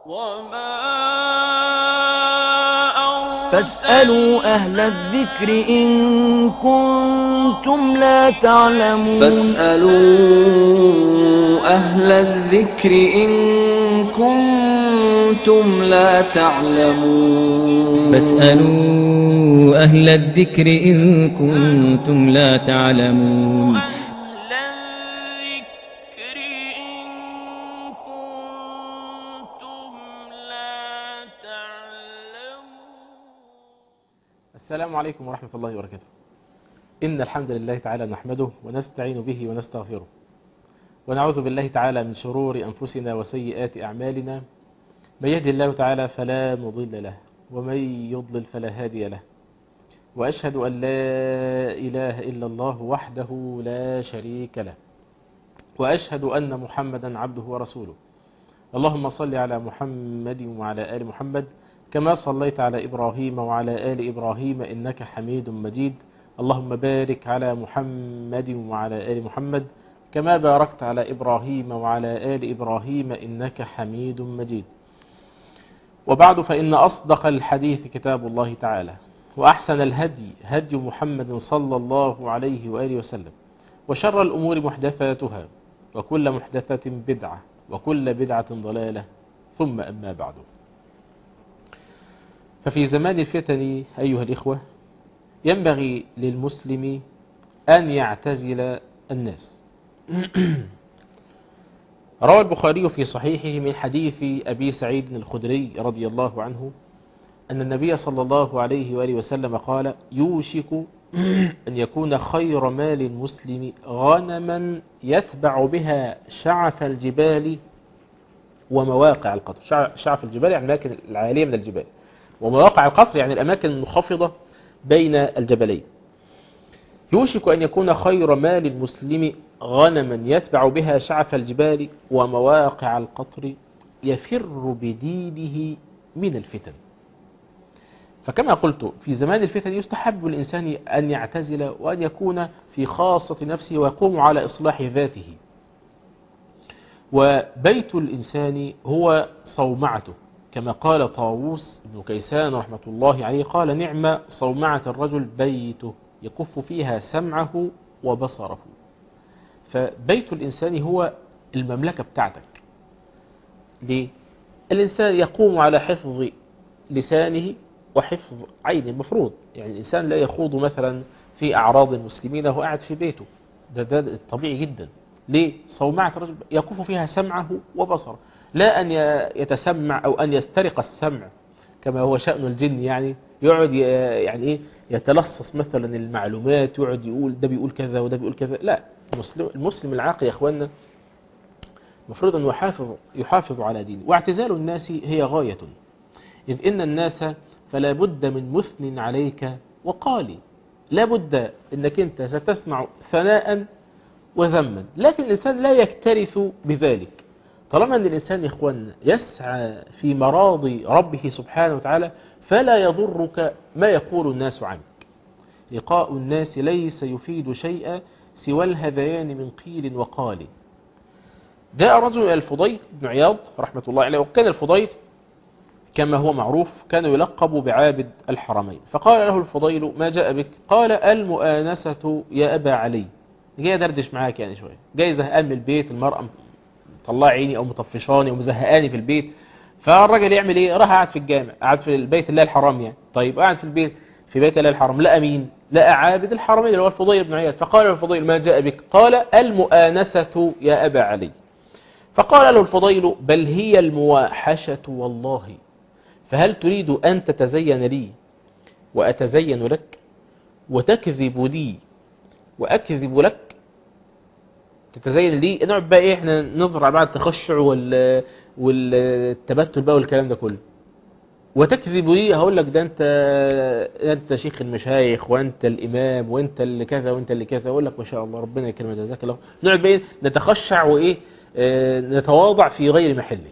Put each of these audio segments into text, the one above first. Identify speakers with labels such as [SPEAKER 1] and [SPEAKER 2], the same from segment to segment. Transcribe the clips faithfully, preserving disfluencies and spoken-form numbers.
[SPEAKER 1] فاسألوا أهل الذكر إن كنتم لا تعلمون
[SPEAKER 2] فاسألوا أهل الذكر إن كنتم لا تعلمون
[SPEAKER 3] فاسألوا أهل الذكر إن كنتم لا تعلمون
[SPEAKER 4] السلام عليكم ورحمة الله وبركاته. إن الحمد لله تعالى نحمده ونستعين به ونستغفره، ونعوذ بالله تعالى من شرور أنفسنا وسيئات أعمالنا. من يهدي الله تعالى فلا مضل له، ومن يضلل فلا هادي له. وأشهد أن لا إله إلا الله وحده لا شريك له، وأشهد أن محمدا عبده ورسوله. اللهم صل على محمد وعلى آل محمد كما صليت على إبراهيم وعلى آل إبراهيم إنك حميد مجيد. اللهم بارك على محمد وعلى آل محمد كما باركت على إبراهيم وعلى آل إبراهيم إنك حميد مجيد. وبعد، فإن أصدق الحديث كتاب الله تعالى، وأحسن الهدي هدي محمد صلى الله عليه وآله وسلم، وشر الأمور محدثاتها، وكل محدثة بدعة، وكل بدعة ضلالة، ثم أما بعد. ففي زمان الفتن أيها الإخوة ينبغي للمسلم أن يعتزل الناس. روى البخاري في صحيحه من حديث أبي سعيد الخدري رضي الله عنه أن النبي صلى الله عليه وآله وسلم قال: يوشك أن يكون خير مال المسلم غنما يتبع بها شعف الجبال ومواقع القطر. شعف الجبال يعني الأماكن العالية من الجبال، ومواقع القطر يعني الأماكن المنخفضة بين الجبلين. يوشك أن يكون خير مال المسلم غنما يتبع بها شعف الجبال ومواقع القطر يفر بدينه من الفتن. فكما قلت، في زمان الفتن يستحب الإنسان أن يعتزل وأن يكون في خاصة نفسه ويقوم على إصلاح ذاته. وبيت الإنسان هو صومعته، كما قال طاووس بن كيسان رحمة الله عليه، قال: نعم صومعة الرجل بيته يكف فيها سمعه وبصره. فبيت الإنسان هو المملكة بتاعتك. ليه؟ الإنسان يقوم على حفظ لسانه وحفظ عينه. المفروض يعني الإنسان لا يخوض مثلا في أعراض المسلمين وهو قاعد في بيته، ده ده طبيعي جدا. ليه؟ صومعة الرجل يكف فيها سمعه وبصره، لا أن يتسمع أو أن يسترق السمع كما هو شأن الجن، يعني يقعد يعني إيه يتلصص مثلا المعلومات، يقعد يقول ده بيقول كذا وده بيقول كذا. لا، المسلم, المسلم العاقل يا أخواننا المفروض أن يحافظ, يحافظ على دينه. واعتزال الناس هي غاية، إذ إن الناس فلا بد من مثن عليك وقالي. لا بد أنك أنت ستسمع ثناء وذما، لكن الإنسان لا يكترث بذلك. طالما أن الإنسان يا إخواننا يسعى في مراضي ربه سبحانه وتعالى فلا يضرك ما يقول الناس عنك. لقاء الناس ليس يفيد شيئا سوى الهذيان من قيل وقال. جاء رجل إلى الفضيل بن عياض رحمة الله عليه، وكان الفضيل كما هو معروف كان يلقب بعابد الحرمين. فقال له الفضيل: ما جاء بك؟ قال: المؤانسة يا أبا علي. جاي دردش معاك يعني شوية، جاي زهقان من البيت، المرأة طلع عيني او مطفشاني او مزهقاني في البيت. فالراجل يعمل ايه؟ راح قاعد في الجامع، قاعد في البيت الله الحرام يعني. طيب قاعد في البيت في بيت الله الحرام، لقى مين؟ لقى عابد الحرمين اللي هو الفضيل بن عياض. فقال له الفضيل: ما جاء بك؟ قال: المؤانسة يا أبا علي. فقال له الفضيل: بل هي المواحشة والله، فهل تريد أن تتزين لي وأتزين لك، وتكذب لي وأكذب لك؟ تتزين لي نقعد بقى ايه، احنا نظهر على بعض التخشع وال والتبتل بقى والكلام ده كله، وتكذب لي هقول لك ده انت انت شيخ المشايخ وانت الامام وانت اللي كذا وانت اللي كذا، اقول لك ما شاء الله ربنا يكرمك جزاك الله. نقعد بقى نتخشع وايه اه نتواضع في غير محله.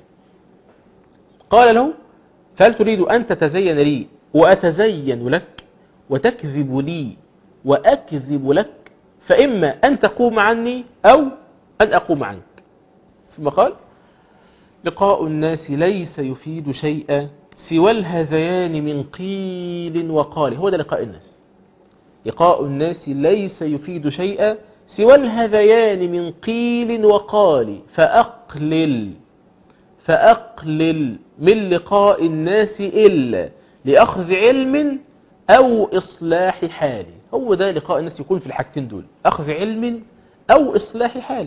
[SPEAKER 4] قال له: فهل تريد ان تتزين لي واتزين لك، وتكذب لي واكذب لك، فإما أن تقوم عني أو أن أقوم عنك. ثم قال: لقاء الناس ليس يفيد شيئا سوى الهذيان من قيل وقال. هو ده لقاء الناس. لقاء الناس ليس يفيد شيئا سوى الهذيان من قيل وقال فأقلل فأقلل من لقاء الناس إلا لأخذ علم أو إصلاح حال. هو ده لقاء الناس يكون في الحاجتين دول، أخذ علم أو إصلاح حال.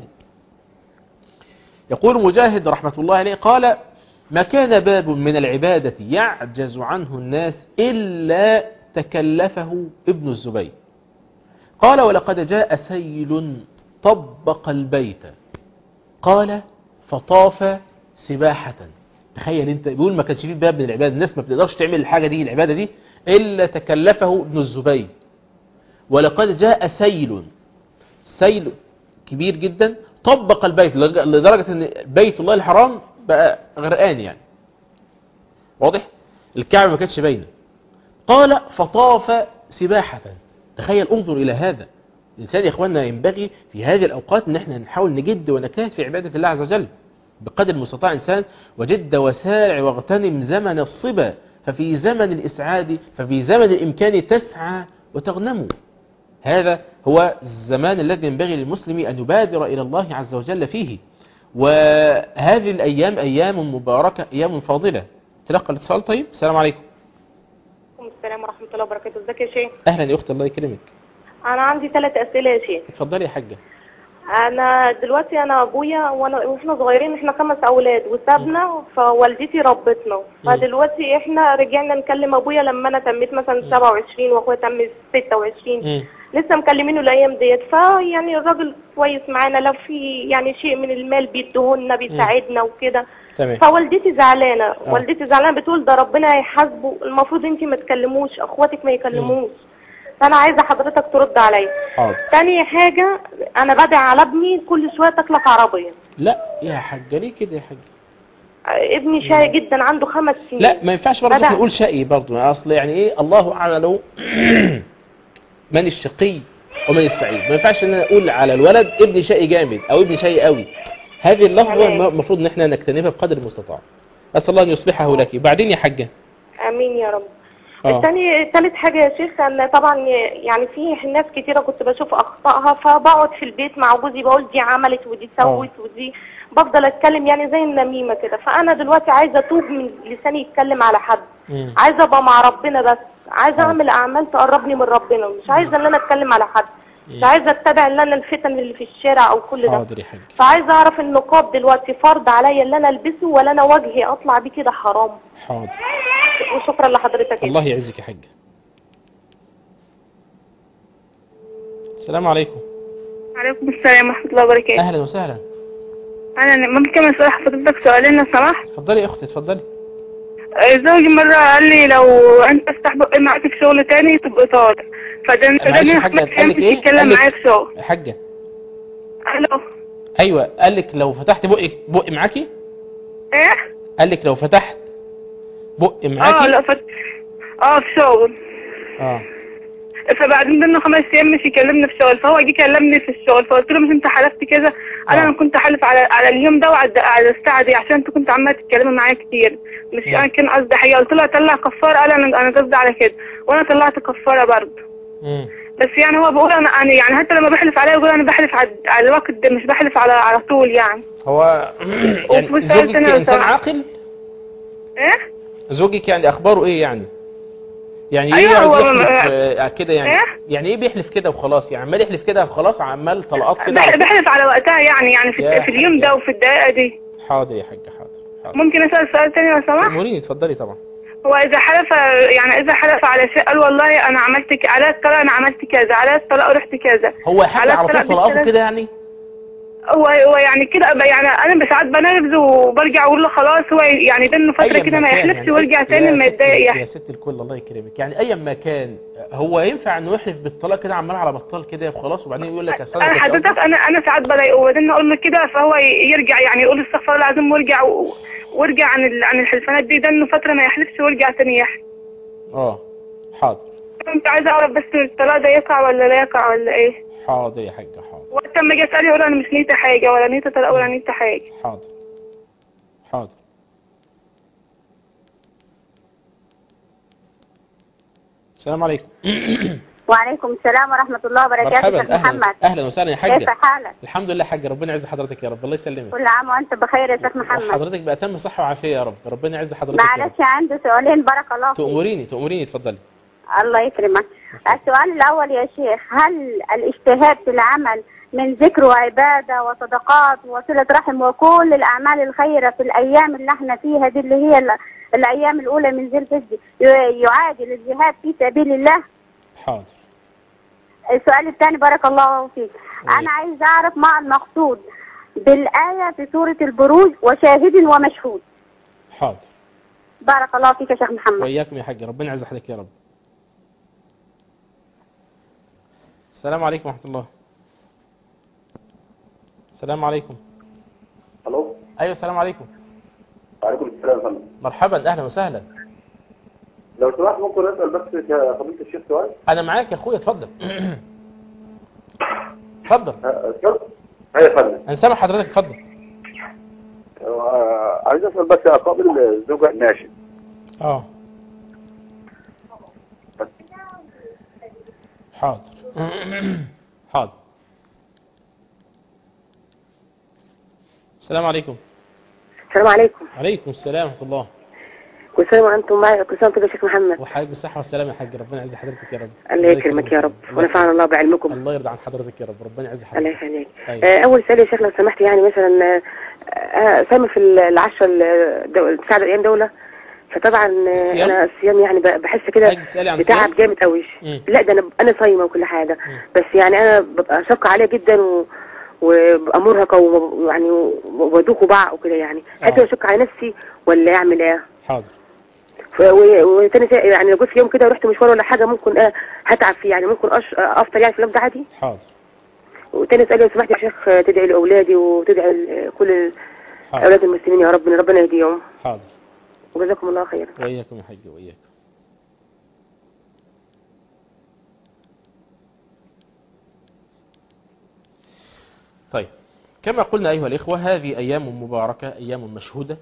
[SPEAKER 4] يقول مجاهد رحمة الله عليه قال: ما كان باب من العبادة يعجز عنه الناس إلا تكلفه ابن الزبير. قال: ولقد جاء سيل طبق البيت، قال: فطاف سباحة. تخيل انت، بيقول ما كانش فيه باب من العبادة، الناس ما بتقدرش تعمل الحاجة دي العبادة دي إلا تكلفه ابن الزبير. ولقد جاء سيل، سيل كبير جدا، طبق البيت لدرجة ان بيت الله الحرام بقى غرقان يعني، واضح؟ الكعبة ما كانتش باينه. قال: فطاف سباحة. تخيل، انظر إلى هذا. الإنسان يا إخواننا ينبغي في هذه الأوقات أن احنا نحاول نجد ونكاد في عبادة الله عز وجل بقدر المستطاع. إنسان وجد وسارع واغتنم زمن الصبا، ففي زمن الإسعاد ففي زمن الإمكان تسعى وتغنم. هذا هو الزمان الذي ينبغي للمسلم أن يبادر إلى الله عز وجل فيه. وهذه الأيام أيام مباركة، أيام فاضلة. تلقى الاتصال. طيب، السلام عليكم.
[SPEAKER 5] السلام ورحمة الله وبركاته. ازيك يا شيخ؟
[SPEAKER 4] أهلا يا أختي، الله يكرمك.
[SPEAKER 5] أنا عندي ثلاث أسئلة يا شيخ.
[SPEAKER 4] اتفضلي يا حاجة.
[SPEAKER 5] أنا دلوقتي أنا أبويا وأنا وإحنا صغيرين، إحنا خمس أولاد وسابنا، فوالدتي ربتنا. فدلوقتي إحنا رجعنا نكلم أبويا لما أنا تميت مثلا سبعة وعشرين وأخويا تم ستة وعشرين، لسه مكلمينه الأيام ديت. فيعني الراجل كويس معانا، لو في يعني شيء من المال بيديهولنا بيساعدنا وكده.
[SPEAKER 4] تمام.
[SPEAKER 5] فوالدتي زعلانة، آه. والدتي زعلانة بتقول ده ربنا هيحاسبه، المفروض انت ما تكلموش، اخواتك ما يكلموش. فانا عايزة حضرتك ترد عليا.
[SPEAKER 4] حاضر.
[SPEAKER 5] تاني حاجة، انا بدعي على ابني كل شوية تطلق عربية.
[SPEAKER 4] لا يا حاجة، ليه كده يا حاجة؟
[SPEAKER 5] ابني شقي جدا، عنده خمس سنين.
[SPEAKER 4] لا ما ينفعش برضه نقول شقي برضه، اصل يعني ايه، الله اعلم من الشقي ومن السعيد. ما ينفعش ان انا اقول على الولد ابني شقي جامد او ابني شقي قوي. هذه اللفظة المفروض ان احنا نجتنبها بقدر المستطاع. اسال الله ان يصلحه لك. بعدين يا حاجة.
[SPEAKER 5] امين يا رب. آه. الثاني ثالث حاجة يا شيخ، أن طبعا يعني في ناس كتيرة كنت بشوف أخطائها، فبقعد في البيت مع جوزي بقول دي عملت ودي سوت ودي، بفضل أتكلم يعني زي النميمة كده. فأنا دلوقتي عايزة أتوب من لساني يتكلم على حد، م. عايزة أبقى مع ربنا بس، عايزة آه. أعمل أعمال تقربني من ربنا، مش عايزة أن أنا أتكلم على حد، مش عايزة أتبع ان انا الفتن اللي في الشارع أو كل ده. فعايزة أعرف النقاب دلوقتي فرض عليا اللي أنا ألبسه، ولا أنا وجهي أطلع بيه كده حرام؟
[SPEAKER 4] حاضر.
[SPEAKER 5] وشكرا لحضرتك.
[SPEAKER 4] الله يعزك يا حاجة. السلام عليكم.
[SPEAKER 5] وعليكم السلام ورحمة الله وبركاته.
[SPEAKER 4] أهلا وسهلا.
[SPEAKER 5] أنا ممكن أسأل حضرتك سؤالين لو سمحت؟
[SPEAKER 4] اتفضلي يا أختي، اتفضلي.
[SPEAKER 5] زوجي مرة قال لي لو أنت افتح بقى معاك في شغل تاني تبقى طالع، فده أنت
[SPEAKER 4] معلش يا حاجة، قال لك إيه؟
[SPEAKER 5] تتكلم معايا في شغل.
[SPEAKER 4] يا حاجة.
[SPEAKER 5] ألو.
[SPEAKER 4] أيوة، قال لك لو فتحت بقك بق معاكي؟
[SPEAKER 5] إيه؟
[SPEAKER 4] قال لك لو فتحت بق معاكي؟
[SPEAKER 5] اه لا فتح اه في شغل.
[SPEAKER 4] اه
[SPEAKER 5] فبعدين ضمن خمس ايام مش يكلمني في شغل، فهو جه كلمني في الشغل، فقلت له مش انت حلفت كذا؟ قال انا كنت حلف على على اليوم ده وعلى على الساعه دي، عشان انت كنت عماله تتكلمي معايا كتير، مش انا كان قصدي حاجه. قلت له اطلع كفاره، قال انا انا قصدي على كده، وانا طلعت كفاره برضه. امم بس يعني هو بيقول انا يعني حتى لما بحلف عليه بيقول انا بحلف على, على الوقت ده، مش بحلف على على طول يعني.
[SPEAKER 4] هو يعني زوجك انسان عاقل؟
[SPEAKER 5] ايه؟
[SPEAKER 4] زوجك يعني اخباره ايه يعني؟ يعني
[SPEAKER 5] أيوة
[SPEAKER 4] ايه
[SPEAKER 5] هو
[SPEAKER 4] يحلف كده يعني؟
[SPEAKER 5] إيه؟
[SPEAKER 4] يعني ايه بيحلف كده وخلاص يعني؟ عمال يحلف كده وخلاص، عمال طلقات كده؟
[SPEAKER 5] بحلف على وقتها يعني يعني في, في اليوم ده وفي الدقيقه دي.
[SPEAKER 4] حاضر يا حاجه، حاضر, حاضر.
[SPEAKER 5] ممكن اسال سؤال ثاني لو سمحت؟
[SPEAKER 4] اموريني، اتفضلي طبعا.
[SPEAKER 5] هو اذا حلف يعني اذا حلف على شيء قال والله انا عملت على الطلاق انا عملت كذا، على الطلاق رحت كذا،
[SPEAKER 4] هو حاجه على طول طلاقه كده يعني؟
[SPEAKER 5] هو هو يعني كده يعني انا ساعات بنرفز وبرجع اقول له خلاص، هو يعني ده انه فتره كده ما يحلفش يعني ويرجع تاني ما يتضايق يعني.
[SPEAKER 4] يا ست الكل الله يكرمك، يعني ايا ما كان هو ينفع انه يحلف بالطلاق كده عمال على بطال كده وخلاص، وبعدين يقول لك اصل
[SPEAKER 5] انا حضرتك انا انا ساعات بضايقه وبعدين اقول له كده، فهو يرجع يعني يقول استغفر الله العظيم ويرجع ويرجع عن عن الحلفانات دي، ده انه فتره ما يحلفش ويرجع تاني يحلف.
[SPEAKER 4] اه حاضر.
[SPEAKER 5] كنت عايزه اعرف بس الطلاق ده يقع ولا لا يقع ولا ايه؟
[SPEAKER 4] حاضر يا حاجه، حاضر.
[SPEAKER 5] وقت ما اجي اسالي يقول انا مش نيته حاجه، ولا نيته طلاق ولا نيته حاجه.
[SPEAKER 4] حاضر حاضر. السلام عليكم.
[SPEAKER 6] وعليكم السلام ورحمة الله وبركاته.
[SPEAKER 4] مرحبا،
[SPEAKER 6] شيخ محمد.
[SPEAKER 4] أهلا, أهلا وسهلا يا حاجة.
[SPEAKER 6] كيف حالك؟
[SPEAKER 4] الحمد لله حاجة، ربنا يعز حضرتك يا رب. الله يسلمك.
[SPEAKER 6] كل عام وأنت بخير يا شيخ محمد.
[SPEAKER 4] حضرتك بأتم صحة وعافية يا رب. ربنا يعز حضرتك.
[SPEAKER 6] معلش عندي سؤالين بارك الله فيك.
[SPEAKER 4] تأمريني تأمريني اتفضلي.
[SPEAKER 6] الله يكرمك. السؤال الأول يا شيخ، هل الاجتهاد في العمل من ذكر وعبادة وصدقات وصلة رحم وكل الأعمال الخيرة في الأيام اللي احنا فيها دي اللي هي الأيام الأولى من ذي الحجة يعادل الجهاد في سبيل الله؟
[SPEAKER 4] حاضر.
[SPEAKER 6] السؤال الثاني بارك الله فيك، أنا عايز أعرف ما المقصود بالآية في سورة البروج وشاهد ومشهود؟
[SPEAKER 4] حاضر.
[SPEAKER 6] بارك الله فيك يا شيخ محمد.
[SPEAKER 4] وإياكم يا حاج، ربنا يعز حضرتك يا رب. السلام عليكم ورحمة الله. السلام عليكم.
[SPEAKER 7] الو.
[SPEAKER 4] ايوه السلام عليكم.
[SPEAKER 7] وعليكم السلام يا فندم.
[SPEAKER 4] مرحبا اهلا وسهلا.
[SPEAKER 7] لو سمحت ممكن اسال بس فضيله الشيخ سؤال؟
[SPEAKER 4] انا معاك يا اخويا اتفضل. اتفضل.
[SPEAKER 7] ايوه يا فندم.
[SPEAKER 4] انا سامع حضرتك اتفضل.
[SPEAKER 7] عايز اسال بس اقابل الزوجه الناشئ.
[SPEAKER 4] اه. حاضر. حاضر. السلام عليكم.
[SPEAKER 8] السلام عليكم.
[SPEAKER 4] عليكم السلام ورحمة الله.
[SPEAKER 8] كل سنة وأنتم معي، كل سنة وأنتم يا شيخ محمد.
[SPEAKER 4] وحضرتك بالصحة والسلامة يا حاج، ربنا يعز حضرتك يا رب.
[SPEAKER 8] الله يكرمك يا رب ونفعنا الله بعلمكم.
[SPEAKER 4] الله يرضى عن حضرتك يا رب، ربنا يعز حضرتك.
[SPEAKER 8] الله يخليك.
[SPEAKER 4] أيوة.
[SPEAKER 8] أول سؤال يا شيخ لو سمحت، يعني مثلا سامي في العشرة التسعة أيام دولة، فطبعا
[SPEAKER 4] الصيام؟
[SPEAKER 8] أنا الصيام يعني بحس كده بتعب جامد قوي. لا ده أنا أنا صايمة وكل حاجة، بس يعني أنا ببقى شاقة عليا جدا و وببقى مرهقة ويعني وبدوخ وبعق وكده، يعني هل اشك على نفسي ولا اعمل ايه؟
[SPEAKER 4] حاضر.
[SPEAKER 8] وثاني يعني لو جيت في يوم كده ورحت مشوار ولا حاجه ممكن اه هتعب فيه، يعني ممكن أش... افطر يعني في اليوم ده عادي؟
[SPEAKER 4] حاضر.
[SPEAKER 8] وثاني سؤال لو سمحت يا شيخ، تدعي لاولادي وتدعي كل حاضر. اولاد المسلمين يا رب، ربنا يهديهم.
[SPEAKER 4] حاضر.
[SPEAKER 8] وجزاكم الله خيرا.
[SPEAKER 4] واياكم يا حاج واياكم. طيب كما قلنا أيها الإخوة، هذه أيام مباركة، أيام مشهودة.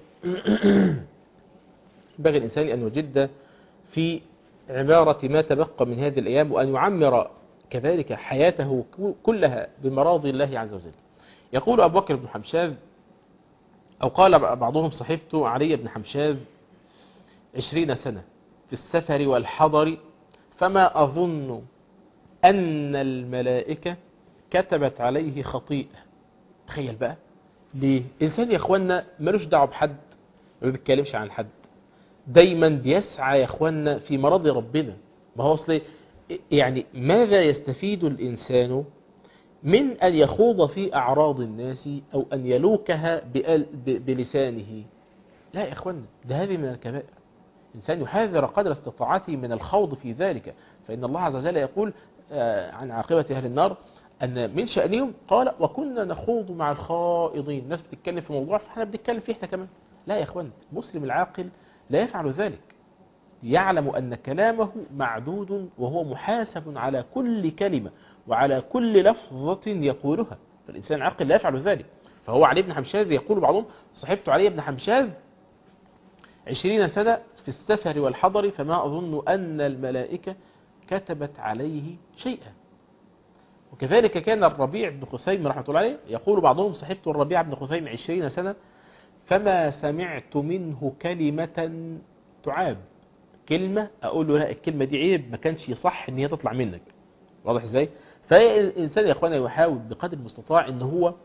[SPEAKER 4] ينبغي الإنسان أن يجد في عمارة ما تبقى من هذه الأيام، وأن يعمر كذلك حياته كلها بمراضي الله عز وجل. يقول أبو بكر بن حمشاذ، أو قال بعضهم: صحبت علي بن حمشاذ عشرين سنة في السفر والحضر، فما أظن أن الملائكة كتبت عليه خطيئة. تخيل بقى، ليه؟ إنسان يا أخوانا ملوش دعوه بحد، ما بيتكلمش عن حد، دايما بيسعى يا أخوانا في مراضي ربنا. ما هو أصلي يعني ماذا يستفيد الإنسان من أن يخوض في أعراض الناس أو أن يلوكها بلسانه؟ لا يا أخوانا، ده هذه من الكبائر. إنسان يحاذر قدر استطاعته من الخوض في ذلك، فإن الله عز وجل يقول عن عاقبة أهل النار أن من شأنهم قال: وكنا نخوض مع الخائضين. الناس بتتكلم في موضوع فاحنا بنتكلم فيه احنا كمان. لا يا أخوانا، المسلم العاقل لا يفعل ذلك، يعلم أن كلامه معدود وهو محاسب على كل كلمة وعلى كل لفظة يقولها، فالإنسان العاقل لا يفعل ذلك. فهو علي بن حمشاذ يقول بعضهم: صحبت علي بن حمشاذ عشرين سنة في السفر والحضر، فما أظن أن الملائكة كتبت عليه شيئا. وكذلك كان الربيع بن خثيم رحمة الله عليه يقول بعضهم: صحبت الربيع بن خثيم عشرين سنة فما سمعت منه كلمة تعاب. كلمة أقول له لا الكلمة دي عيب، ما كانش يصح ان هي تطلع منك. واضح ازاي؟ فالإنسان يا أخوانا يحاول بقدر المستطاع ان هو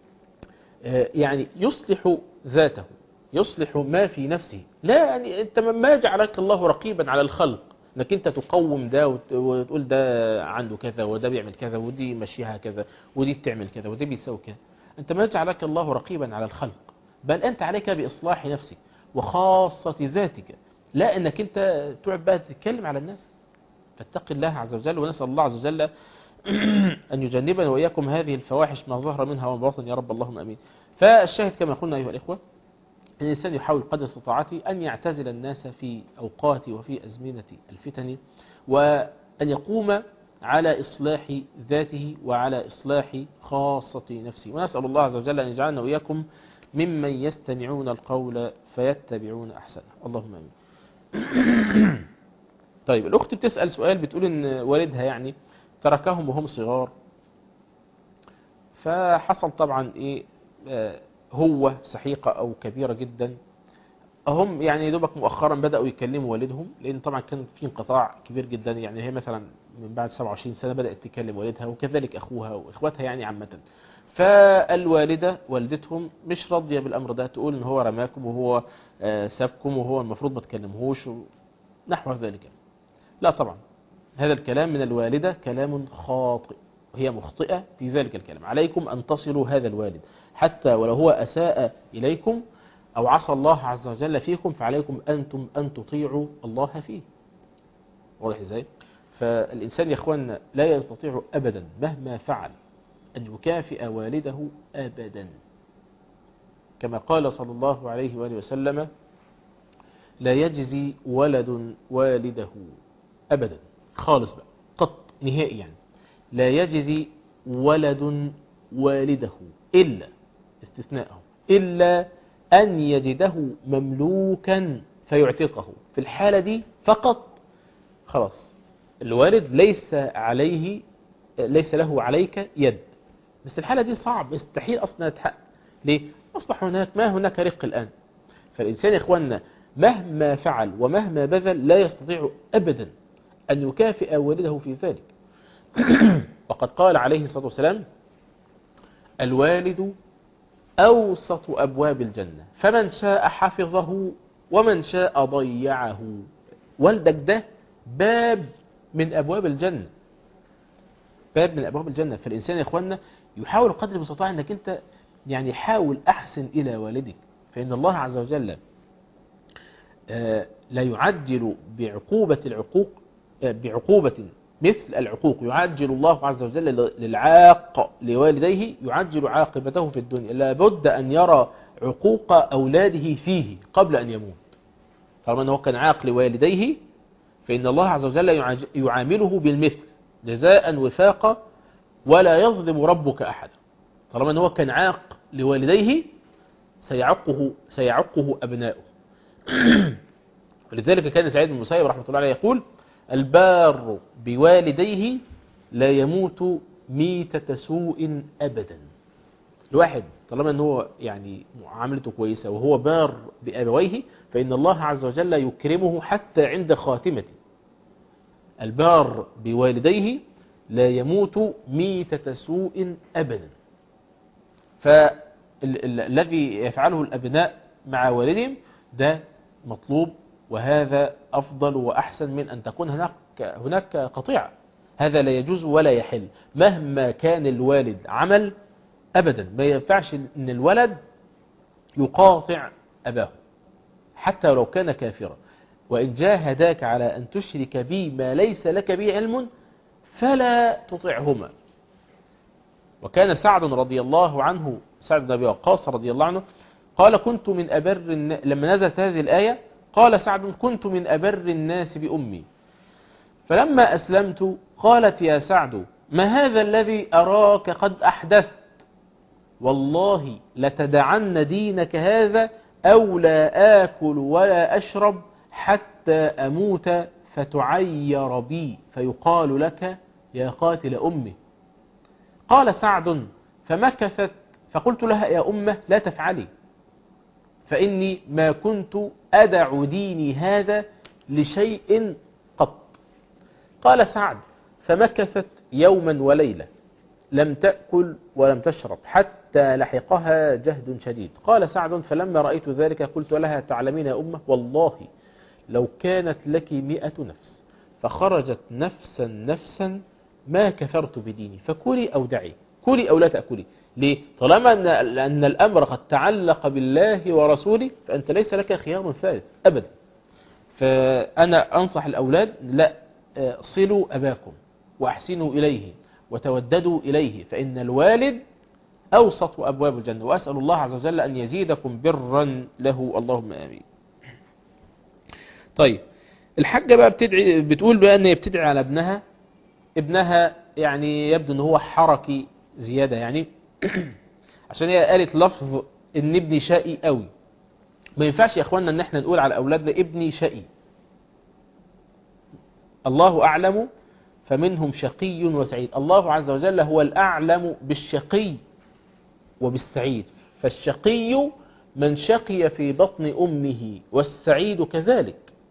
[SPEAKER 4] يعني يصلح ذاته، يصلح ما في نفسه. لا يعني انت ما جعلك الله رقيبا على الخلق انك انت تقوم ده وتقول ده عنده كذا وده بيعمل كذا ودي مشيها كذا ودي بتعمل كذا ودي بيسوي كذا. انت ما جعلك الله رقيبا على الخلق، بل انت عليك بإصلاح نفسك وخاصة ذاتك، لا انك انت تقعد بقى تتكلم على الناس. فاتق الله عز وجل، ونسأل الله عز وجل أن يجنبنا وإياكم هذه الفواحش ما ظهر منها وما بطن يا رب، اللهم أمين. فالشاهد كما قلنا أيها الإخوة، الإنسان يحاول قدر استطاعته أن يعتزل الناس في أوقات وفي أزمنة الفتن، وأن يقوم على إصلاح ذاته وعلى إصلاح خاصة نفسه. ونسأل الله عز وجل أن يجعلنا وإياكم ممن يستمعون القول فيتبعون أحسنه. اللهم آمين. طيب الأخت بتسأل سؤال، بتقول إن والدها يعني تركهم وهم صغار، فحصل طبعا إيه آه هو سحيقة أو كبيرة جدا، هم يعني دوبك مؤخرا بدأوا يكلموا والدهم، لأن طبعا كان في انقطاع كبير جدا، يعني هي مثلا من بعد سبعة وعشرين سنة بدأت تكلم والدها، وكذلك أخوها وإخواتها يعني عامة. فالوالدة والدتهم مش راضية بالأمر ده، تقول إن هو رماكم وهو آه سابكم وهو المفروض ما تكلمهوش نحو ذلك. لا طبعا، هذا الكلام من الوالدة كلام خاطئ، وهي مخطئة في ذلك الكلام. عليكم أن تصلوا هذا الوالد حتى ولو هو أساء إليكم أو عصى الله عز وجل فيكم، فعليكم أنتم أن تطيعوا الله فيه. واضح إزاي؟ فالإنسان يا إخواننا لا يستطيع أبدا مهما فعل أن يكافئ والده أبدا، كما قال صلى الله عليه وآله وسلم: لا يجزي ولد والده أبدا، خالص بقى، قط نهائي يعني، لا يجزي ولد والده إلا استثناءه إلا أن يجده مملوكا فيعتقه. في الحالة دي فقط خلاص الوالد ليس عليه ليس له عليك يد، بس الحالة دي صعب، مستحيل أصلا تحقق. ليه؟ أصبح هناك ما هناك رق الآن. فالإنسان يا إخواننا مهما فعل ومهما بذل لا يستطيع أبدا أن يكافئ والده في ذلك. وقد قال عليه الصلاة والسلام: الوالد أوسط أبواب الجنة، فمن شاء حفظه ومن شاء ضيعه. والدك ده باب من أبواب الجنة، باب من أبواب الجنة. فالإنسان يا إخواننا يحاول قدر المستطاع أنك أنت يعني حاول أحسن إلى والدك، فإن الله عز وجل لا يعجل بعقوبة العقوق بعقوبة مثل العقوق، يعجل الله عز وجل للعاق لوالديه يعجل عاقبته في الدنيا، لابد أن يرى عقوق أولاده فيه قبل أن يموت. طالما أنه كان عاق لوالديه فإن الله عز وجل يعامله بالمثل جزاء وفاقا، ولا يظلم ربك أحدا. طالما أنه كان عاق لوالديه سيعقه سيعقه أبناؤه. ولذلك كان سعيد بن المسيب رحمة الله عليه يقول: البار بوالديه لا يموت ميتة سوء أبدا. الواحد طالما أنه يعني معاملته كويسة وهو بار بأبويه فإن الله عز وجل يكرمه حتى عند خاتمته. البار بوالديه لا يموت ميتة سوء أبدا. فالذي يفعله الأبناء مع والدهم ده مطلوب، وهذا أفضل وأحسن من أن تكون هناك هناك قطيعة. هذا لا يجوز ولا يحل مهما كان الوالد عمل أبدا. ما ينفعش أن الولد يقاطع أباه حتى لو كان كافرا. وإن جاهداك على أن تشرك بي ما ليس لك به علم فلا تطعهما. وكان سعد رضي الله عنه، سعد بن أبي وقاص رضي الله عنه، قال: كنت من أبر الناس لما نزلت هذه الآية، قال سعد: كنت من أبر الناس بأمي، فلما أسلمت قالت: يا سعد ما هذا الذي أراك قد أحدثت؟ والله لتدعن دينك هذا أو لا آكل ولا أشرب حتى أموت فتعير بي فيقال لك يا قاتل أمي. قال سعد: فمكثت فقلت لها: يا أمه لا تفعلي، فإني ما كنت أدع ديني هذا لشيء قط. قال سعد: فمكثت يوما وليلة لم تأكل ولم تشرب حتى لحقها جهد شديد. قال سعد: فلما رأيت ذلك قلت لها: تعلمين يا أمه والله لو كانت لك مئة نفس فخرجت نفسا نفسا ما كثرت بديني، فكلي أو دعي، كلي أو لا تأكلي. ليه؟ طالما أن الأمر قد تعلق بالله ورسوله فأنت ليس لك خيار ثالث أبدا. فأنا أنصح الأولاد: لا، صلوا أباكم وأحسنوا إليه وتوددوا إليه، فإن الوالد أوسط أبواب الجنة. وأسأل الله عز وجل أن يزيدكم برا له، اللهم آمين. طيب الحاجة بقى بتدعي، بتقول بقى أن هي بتدعي على ابنها. ابنها يعني يبدو أنه هو حركي زيادة يعني عشان هي قالت لفظ ان ابني شقي قوي. ما ينفعش يا اخوانا ان احنا نقول على اولادنا ابني شقي. الله اعلم فمنهم شقي وسعيد. الله عز وجل هو الاعلم بالشقي وبالسعيد. فالشقي من شقي في بطن امه والسعيد كذلك.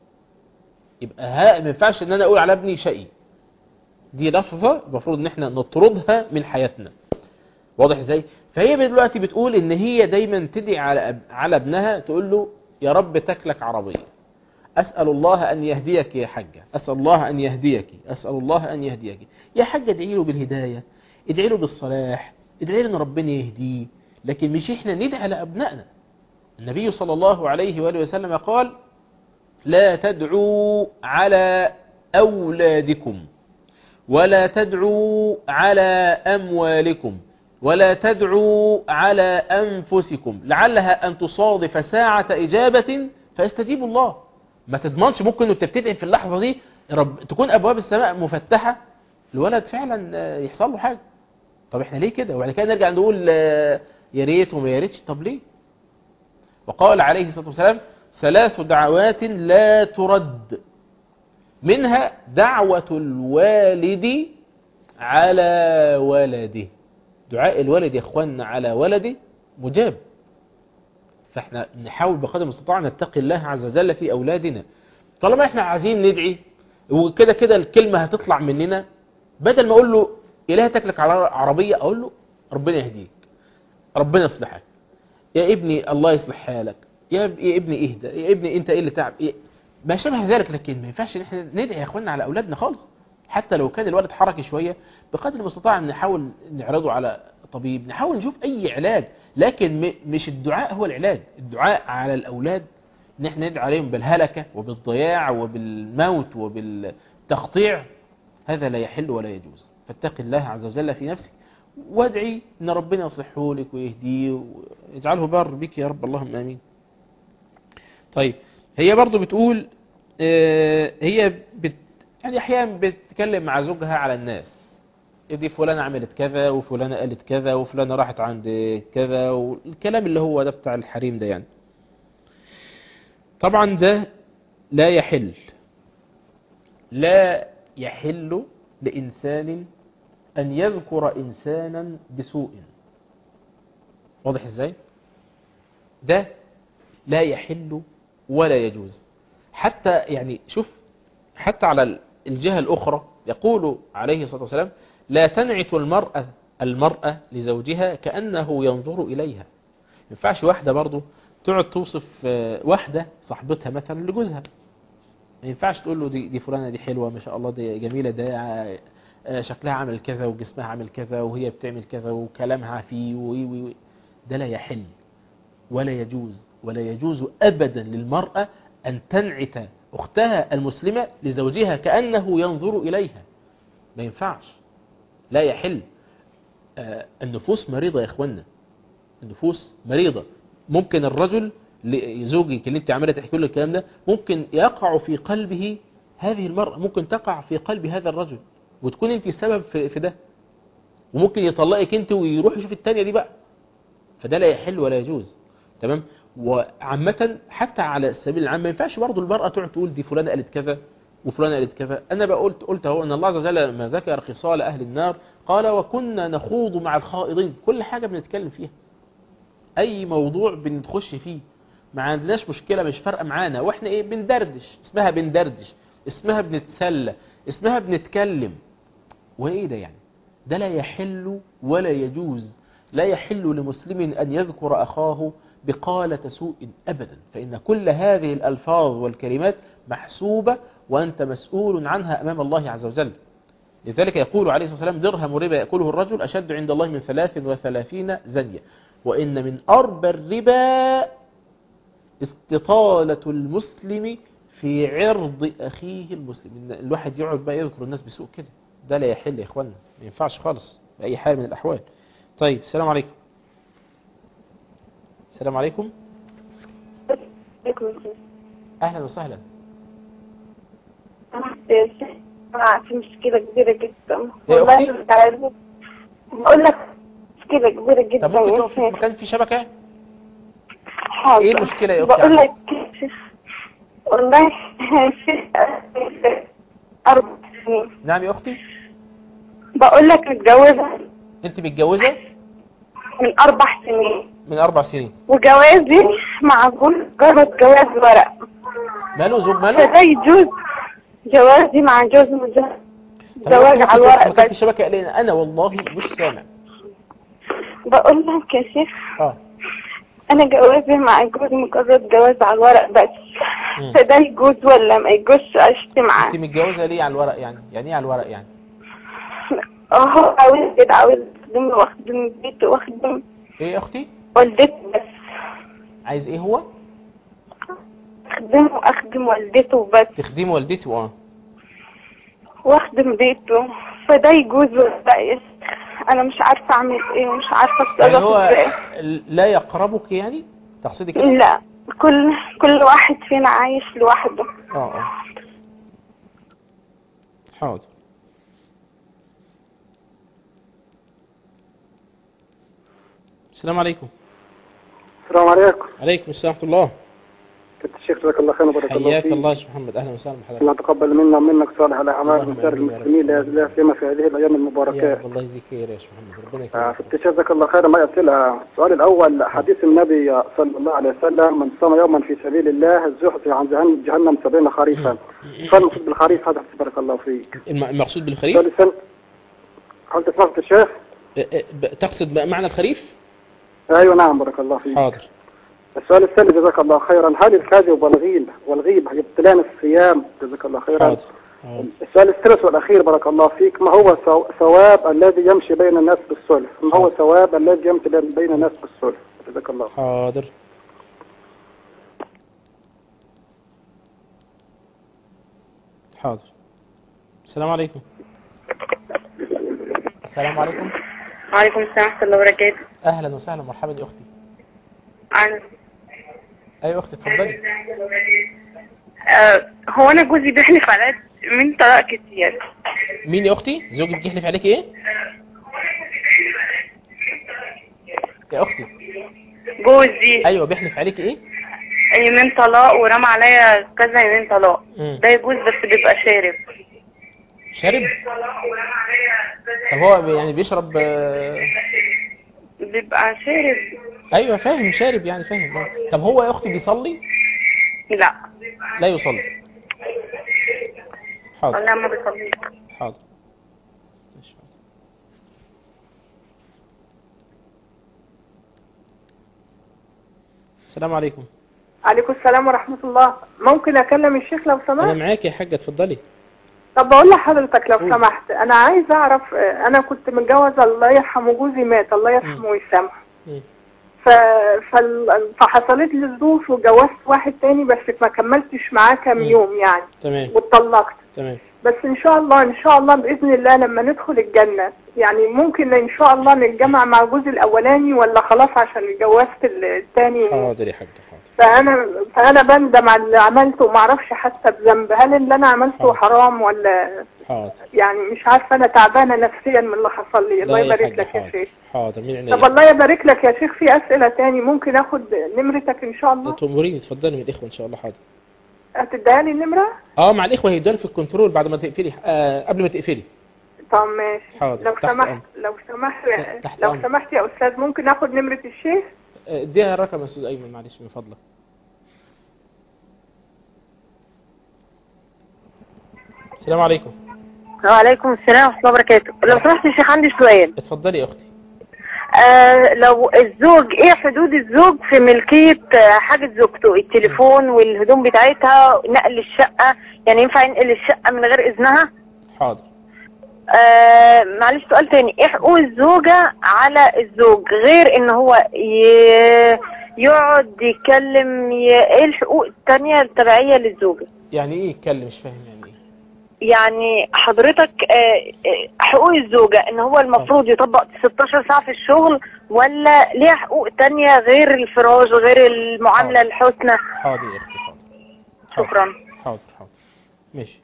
[SPEAKER 4] يبقى ها ما ينفعش ان انا اقول على ابني شقي. دي لفظه المفروض ان احنا نطردها من حياتنا. واضح ازاي؟ فهي دلوقتي بتقول ان هي دايما تدعي على أب... على ابنها، تقول له يا رب تكلك عربيه، اسال الله ان يهديك يا حاجه، اسال الله ان يهديك، اسال الله ان يهديك يا حاجه. ادعي له بالهدايه، ادعي له بالصلاح، ادعي له ان ربنا يهديه. لكن مش احنا ندعي لابنائنا. النبي صلى الله عليه واله وسلم قال لا تدعوا على اولادكم ولا تدعوا على اموالكم ولا تدعوا على أنفسكم لعلها أن تصادف ساعة إجابة فيستجيب الله. ما تضمنش، ممكن أنه تبتدعي في اللحظة دي رب تكون أبواب السماء مفتحة، الولد فعلا يحصل له حاجة. طب إحنا ليه كده؟ وبعد كده نرجع نقول يا ريت وما يا ريتش. طب ليه؟ وقال عليه الصلاة والسلام ثلاث دعوات لا ترد، منها دعوة الوالد على ولده. دعاء الوالد يا اخواننا على ولده مجاب. فاحنا نحاول بقدر المستطاع نتقي الله عز وجل في اولادنا. طالما احنا عايزين ندعي وكده كده الكلمه هتطلع مننا، بدل ما اقول له الهي تكلك على عربيه، اقول له ربنا يهديك، ربنا يصلحك يا ابني، الله يصلح حالك يا ابني، اهدى يا ابني، انت ايه اللي تعب إيه؟ ما شابه ذلك. لكن ما ينفعش ان احنا ندعي يا اخواننا على اولادنا خالص. حتى لو كان الولد حركي شويه، بقدر المستطاع نحاول نعرضه على طبيب، نحاول نشوف اي علاج. لكن مش الدعاء هو العلاج. الدعاء على الاولاد ان احنا ندعي عليهم بالهلكه وبالضياع وبالموت وبالتقطيع، هذا لا يحل ولا يجوز. فاتق الله عز وجل في نفسك وادعي ان ربنا يصلحه لك ويهديه ويجعله بار بك يا رب، اللهم امين. طيب هي برضو بتقول آه هي بت يعني احيانا بتتكلم مع زوجها على الناس، دي فلانة عملت كذا وفلانة قالت كذا وفلانة راحت عند كذا، والكلام اللي هو ده بتاع الحريم ده. يعني طبعا ده لا يحل، لا يحل لإنسان أن يذكر إنسانا بسوء. واضح ازاي؟ ده لا يحل ولا يجوز. حتى يعني شوف، حتى على الجهة الأخرى يقول عليه الصلاة والسلام لا تنعت المرأة المرأة لزوجها كأنه ينظر إليها. ما ينفعش واحدة برضو تقعد توصف واحدة صاحبتها مثلا لجوزها. ما ينفعش تقول له دي, دي فلانة دي حلوة ما شاء الله، دي جميلة، ده شكلها عمل كذا وجسمها عمل كذا وهي بتعمل كذا وكلامها فيه وي وي. ده لا يحل ولا يجوز. ولا يجوز أبدا للمرأة أن تنعت أختها المسلمة لزوجها كأنه ينظر إليها. ما ينفعش، لا يحل. آه النفوس مريضة يا إخوانا، النفوس مريضة. ممكن الرجل لزوجك اللي انت عمالة تحكي له الكلام ده، ممكن يقع في قلبه هذه المرأة، ممكن تقع في قلب هذا الرجل وتكون انت السبب في, في ده، وممكن يطلقك انت ويروح يشوف التانية دي بقى. فده لا يحل ولا يجوز. تمام. وعامة حتى على السبيل العام ما ينفعش برضه المرأة تقعد تقول دي فلانة قالت كذا وفلانة قالت كذا. أنا بقى قلت قلت اهو أن الله عز وجل لما ذكر خصال أهل النار قال وكنا نخوض مع الخائضين. كل حاجة بنتكلم فيها، أي موضوع بنخش فيه، ما عندناش مشكلة، مش فارقة معانا، وإحنا إيه بندردش، اسمها بندردش، اسمها بنتسلى، اسمها بنتكلم. وإيه ده يعني؟ ده لا يحل ولا يجوز. لا يحل لمسلم أن يذكر أخاه بقالة سوء أبدا، فإن كل هذه الألفاظ والكلمات محسوبة وأنت مسؤول عنها أمام الله عز وجل. لذلك يقول عليه الصلاة والسلام درهم ربا يأكله الرجل أشد عند الله من ثلاث وثلاثين زنية، وإن من أربى الربا استطالة المسلم في عرض أخيه المسلم. إن الواحد يقعد بقى يذكر الناس بسوء كده، ده لا يحل يا إخوانا، ما ينفعش خالص بأي حال من الأحوال. طيب السلام عليكم. السلام عليكم. أهلا وسهلا.
[SPEAKER 5] أنا في مشكلة كبيرة جدا والله، مش عارفة بقول لك مشكلة كبيرة جدا.
[SPEAKER 4] طب ممكن تقف في مكان في شبكة؟
[SPEAKER 5] حاضر.
[SPEAKER 4] ايه المشكله يا اختي؟
[SPEAKER 5] بقول لك والله يا شيخ اربع سنين.
[SPEAKER 4] نعم يا اختي.
[SPEAKER 5] بقول لك متجوزه.
[SPEAKER 4] انت متجوزه
[SPEAKER 5] من اربع سنين.
[SPEAKER 4] من اربع سنين.
[SPEAKER 5] وجوازي معقول جرد جواز ورق.
[SPEAKER 4] ماله زوج ماله؟
[SPEAKER 5] فده يجوز جوازي مع جوز مجرد زواج على الورق
[SPEAKER 4] بس. في شبكه لان انا والله مش سامع.
[SPEAKER 5] بقول لك يا شيخ
[SPEAKER 4] اه
[SPEAKER 5] انا جوازي مع جوز مجرد جواز على الورق بس. مم. فده يجوز ولا ما يجوزش عشت معاه؟
[SPEAKER 4] انت متجوزه ليه على الورق يعني؟ يعني ايه على الورق يعني؟
[SPEAKER 5] اه عاوز كده، عاوز اخدم واخدم بيته واخدم.
[SPEAKER 4] ايه يا اختي؟
[SPEAKER 5] والدته بس.
[SPEAKER 4] عايز ايه هو؟
[SPEAKER 5] اخدمه واخدم والدته بس.
[SPEAKER 4] تخدم والدته اه
[SPEAKER 5] واخدم بيته، فده يجوز ولا لا؟ انا مش عارفه اعمل ايه ومش عارفه اتصرف ازاي.
[SPEAKER 4] يعني هو لا يقربك يعني تقصدي كده؟
[SPEAKER 5] لا، كل كل واحد فينا عايش لوحده.
[SPEAKER 4] اه اه حاضر. السلام عليكم.
[SPEAKER 9] السلام عليكم.
[SPEAKER 4] عليكم السلام ورحمة الله.
[SPEAKER 9] كابتن الشيخ جزاك الله خير وبارك الله فيك.
[SPEAKER 4] حياك الله يا شيخ محمد، اهلا وسهلا بحضرتك.
[SPEAKER 9] الله تقبل منا ومنك صالح الاعمال من سائر المسلمين لا سيما في هذه الايام المباركات.
[SPEAKER 4] الله يجزيك خير يا شيخ محمد، ربنا يكرمك.
[SPEAKER 9] آه فتش جزاك الله خير. ما اسئله. السؤال الاول حديث النبي صلى الله عليه وسلم من صام يوما في سبيل الله زحزح عن جهنم سبعين خريفا. قال المقصود بالخريف هذا بارك الله فيك.
[SPEAKER 4] المقصود بالخريف؟
[SPEAKER 9] هل تسمعت الشيخ؟
[SPEAKER 4] تقصد معنى الخريف؟
[SPEAKER 9] ايوه نعم بارك الله فيك.
[SPEAKER 4] حاضر.
[SPEAKER 9] السؤال الثاني جزاك الله خيرا، هل الكذب والغيب والغيبة يبطلان الصيام؟ جزاك الله خيرا.
[SPEAKER 4] حاضر.
[SPEAKER 9] السؤال الثالث والأخير بارك الله فيك، ما هو ثواب الذي يمشي بين الناس بالصلح؟ ما هو ثواب الذي يمشي بين الناس بالصلح؟ جزاك الله.
[SPEAKER 4] حاضر. حاضر. السلام عليكم. السلام عليكم.
[SPEAKER 10] وعليكم السلام ورحمة الله وبركاته.
[SPEAKER 4] أهلا وسهلا مرحبا يا أختي.
[SPEAKER 10] أنا
[SPEAKER 4] أيوة أختي اتفضلي.
[SPEAKER 10] أه هو أنا جوزي بيحلف عليا من طلاق كتير.
[SPEAKER 4] مين يا أختي؟ زوجك بيحلف عليك إيه؟ يا أختي.
[SPEAKER 10] جوزي.
[SPEAKER 4] أيوة بيحلف عليك إيه؟
[SPEAKER 10] يمين طلاق ورمى عليا كذا يمين طلاق. ده يجوز بس بيبقى شارب.
[SPEAKER 4] شارب؟ طب هو يعني بيشرب؟
[SPEAKER 10] بيبقى شارب.
[SPEAKER 4] ايوه فاهم شارب يعني فاهم. طب هو يا اختي بيصلي؟
[SPEAKER 10] لا
[SPEAKER 4] لا يصلي. حاضر.
[SPEAKER 10] لا ما بيصليش.
[SPEAKER 4] حاضر. السلام عليكم.
[SPEAKER 11] عليكم السلام ورحمة الله. ممكن اكلم الشيخ لو سمحت؟
[SPEAKER 4] انا معاك يا حاجة اتفضلي.
[SPEAKER 11] طب بقول لحضرتك لو سمحت، انا عايز اعرف، انا كنت متجوزه الله يرحمه، جوزي مات الله يرحمه ويسامحه. ف... فحصلت لي ظروف وجوزت واحد تاني بس ما كملتش معاه كام يوم يعني.
[SPEAKER 4] تمام.
[SPEAKER 11] واتطلقت.
[SPEAKER 4] تمام.
[SPEAKER 11] بس ان شاء الله ان شاء الله باذن الله لما ندخل الجنه يعني ممكن ان شاء الله نتجمع مع جوزي الاولاني ولا خلاص عشان اتجوزت الثاني.
[SPEAKER 4] حاضر يا حاجه حاضر.
[SPEAKER 11] فانا فانا بندم على اللي عملته وما اعرفش حتى بذنب، هل اللي انا عملته حاضر. حرام ولا
[SPEAKER 4] حاضر. يعني
[SPEAKER 11] مش عارفه، انا تعبانه نفسيا من اللي حصل لي. الله يبارك لك يا شيخ.
[SPEAKER 4] حاضر. مين عينيا؟
[SPEAKER 11] طب الله يبارك لك يا شيخ، في اسئله تاني ممكن اخد نمرتك ان شاء الله؟
[SPEAKER 4] تأمريني اتفضلي من الاخوه ان شاء الله. حاضر.
[SPEAKER 11] هتديها لي النمره؟
[SPEAKER 4] اه مع الاخوه هيدوها في الكنترول بعد ما تقفلي آه قبل ما تقفلي.
[SPEAKER 11] طب ماشي.
[SPEAKER 4] حاضر.
[SPEAKER 11] لو سمحت لو سمحت لو أمر. سمحت يا استاذ ممكن اخد نمره الشيخ؟
[SPEAKER 4] اديها الرقم يا استاذ ايمن معلش من فضلك. السلام عليكم.
[SPEAKER 12] وعليكم السلام ورحمة الله وبركاته. لو سمحت يا شيخ عندي سؤال.
[SPEAKER 4] اتفضلي يا اختي.
[SPEAKER 12] آه لو الزوج ايه حدود الزوج في ملكية حاجة زوجته؟ التليفون والهدوم بتاعتها، نقل الشقة، يعني ينفع ينقل الشقة من غير اذنها؟
[SPEAKER 4] حاضر.
[SPEAKER 12] آه معلش سؤال تاني، ايه حقوق الزوجة على الزوج غير ان هو ي... يقعد يتكلم ي... ايه الحقوق التانية التبعية للزوجة؟
[SPEAKER 4] يعني ايه يتكلم؟ مش فاهم يعني ايه.
[SPEAKER 12] يعني حضرتك حقوق الزوجة ان هو المفروض يطبق ستاشر ساعة في الشغل ولا ليها حقوق تانية غير الفراش غير المعاملة الحسنى؟
[SPEAKER 4] حاضر يا اختي حاضر.
[SPEAKER 12] شكرا.
[SPEAKER 4] حاضر حاضر ماشي.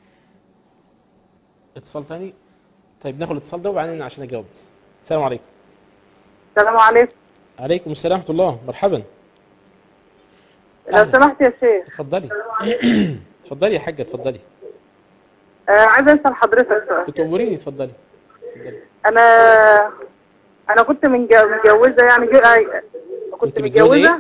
[SPEAKER 4] اتصال تاني. طيب ناخد الاتصال ده وبعدين عشان اجاوب. السلام عليكم.
[SPEAKER 11] السلام عليكم.
[SPEAKER 4] عليكم السلام ورحمة الله. مرحبا.
[SPEAKER 11] لو سمحت يا شيخ.
[SPEAKER 4] اتفضلي. اتفضلي يا حاجه، اتفضلي.
[SPEAKER 11] آه عايزه اسال حضرتك سؤال.
[SPEAKER 4] كنت اموريني. اتفضلي. اتفضلي.
[SPEAKER 11] انا انا كنت متجوزه يعني كنت متجوزه
[SPEAKER 4] إيه؟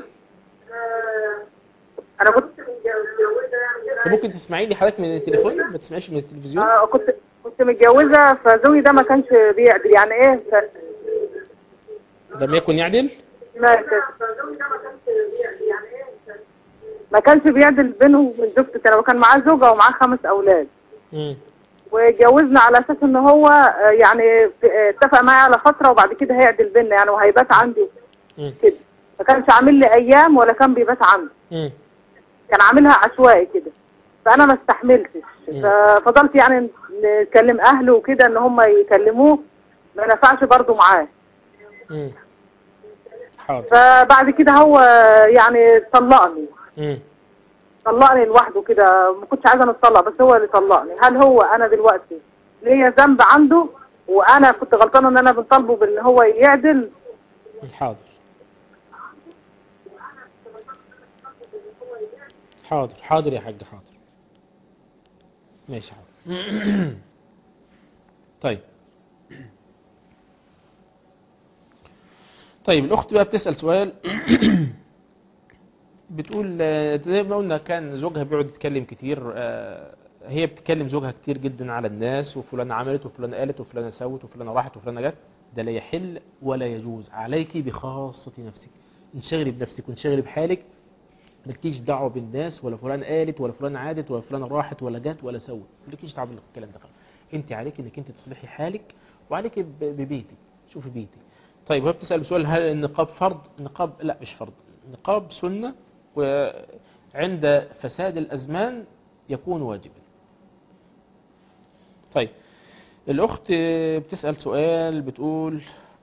[SPEAKER 11] انا كنت
[SPEAKER 4] انت ممكن تسمعي لي حضرتك من التليفون، ما تسمعيش من التلفزيون.
[SPEAKER 11] اه كنت كنت متجوزه، فزوجي ده ما كانش بيعدل يعني ايه ف...
[SPEAKER 4] لم يكن يعدل؟
[SPEAKER 11] ما كانش ما كانش بيعدل بينه وبين زوجته. انا وكان معاه زوجه ومعاه خمس اولاد.
[SPEAKER 4] امم
[SPEAKER 11] وجوزنا على اساس ان هو يعني اتفق معايا على فتره وبعد كده هيعدل بيننا يعني وهيبات عندي كده. ما كانش عامل لي ايام ولا كان بيبات عندي.
[SPEAKER 4] امم
[SPEAKER 11] كان عاملها عشوائي كده، فانا ما استحملتش. ففضلت يعني نكلم اهله وكده ان هم يكلموه، ما نفعش برضه معاه.
[SPEAKER 4] امم حاضر.
[SPEAKER 11] فبعد كده هو يعني طلقني.
[SPEAKER 4] امم
[SPEAKER 11] طلقني لوحده كده، ما كنتش عايزه نتطلق بس هو اللي طلقني. هل هو انا دلوقتي ليا ذنب عنده وانا كنت غلطانه ان انا بنطالبه بان هو يعدل؟
[SPEAKER 4] حاضر حاضر حاضر يا حاج. حاضر ماشي. حاضر. طيب طيب الأخت بقى بتسأل سؤال. بتقول زي ما قلنا كان زوجها بيقعد يتكلم كتير. هي بتتكلم زوجها كتير جدا على الناس، وفلانة عملت وفلانة قالت وفلانة سوت وفلانة راحت وفلانة جت. ده لا يحل ولا يجوز. عليك بخاصة نفسك، انشغلي بنفسك وانشغلي بحالك، مالكيش دعوه بالناس ولا فلان قالت ولا فلان عادت ولا فلان راحت ولا جت ولا سوت. مالكيش دعوه بالكلام ده خالص. انت عليك انك انت تصلحي حالك وعليك ببيتك. شوفي بيتك. طيب هي بتسال سؤال، هل النقاب فرض؟ النقاب لا مش فرض. النقاب سنه، وعند فساد الازمان يكون واجبا. طيب الاخت بتسال سؤال، بتقول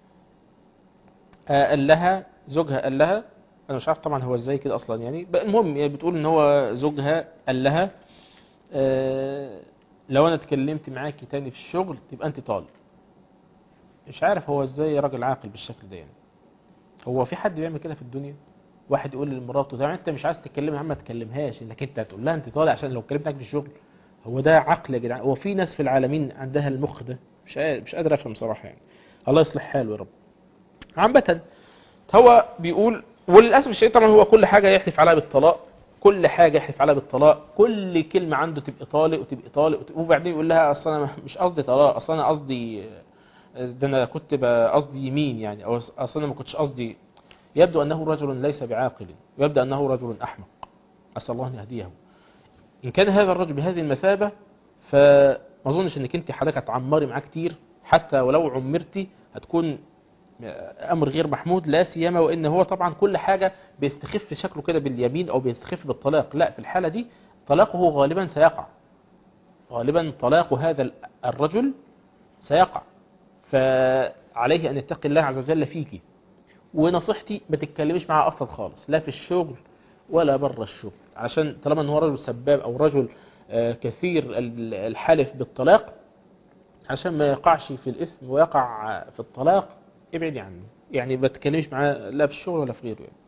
[SPEAKER 4] قال لها زوجها قال لها، انا مش عارف طبعا هو ازاي كده اصلا يعني. المهم يعني بتقول ان هو زوجها قال لها آه لو انا اتكلمت معاكي تاني في الشغل تبقى انت طالق. مش عارف هو ازاي راجل عاقل بالشكل ده يعني. هو في حد بيعمل كده في الدنيا؟ واحد يقول لمراته طبعا انت مش عايز تتكلمي يا عم ما تكلمهاش، انك انت هتقول لها انت طالق عشان لو اتكلمت معاك في الشغل؟ هو ده عقل يا جدعان؟ هو في ناس في العالمين عندها المخ ده؟ مش مش قادر افهم صراحه يعني. الله يصلح حاله يا رب. عامه هو بيقول، وللاسف الشديد طبعا هو كل حاجه يحلف عليها بالطلاق، كل حاجه يحلف عليها بالطلاق، كل كلمه عنده تبقى طالق وتبقى طالق وتبقى، وبعدين يقول لها اصل انا مش قصدي طلاق، اصل انا قصدي ده انا كنت قصدي يمين يعني، او اصل انا ما كنتش قصدي. يبدو انه رجل ليس بعاقل، ويبدو انه رجل احمق، اسال الله ان يهديه. ان كان هذا الرجل بهذه المثابه فما اظنش انك انت حضرتك هتعمري معاه كتير، حتى ولو عمرتي هتكون امر غير محمود، لا سيما وان هو طبعا كل حاجه بيستخف شكله كده باليمين او بيستخف بالطلاق. لا، في الحاله دي طلاقه غالبا سيقع، غالبا طلاق هذا الرجل سيقع. فعليه ان يتقي الله عز وجل فيك. ونصيحتي ما تتكلمش معاه اصلا خالص، لا في الشغل ولا بره الشغل، عشان طالما ان هو رجل سباب او رجل كثير الحلف بالطلاق، عشان ما يقعش في الاثم ويقع في الطلاق، ابعدي عنه يعني. ما تتكلمش معاه لا في الشغل ولا في غيره يعني.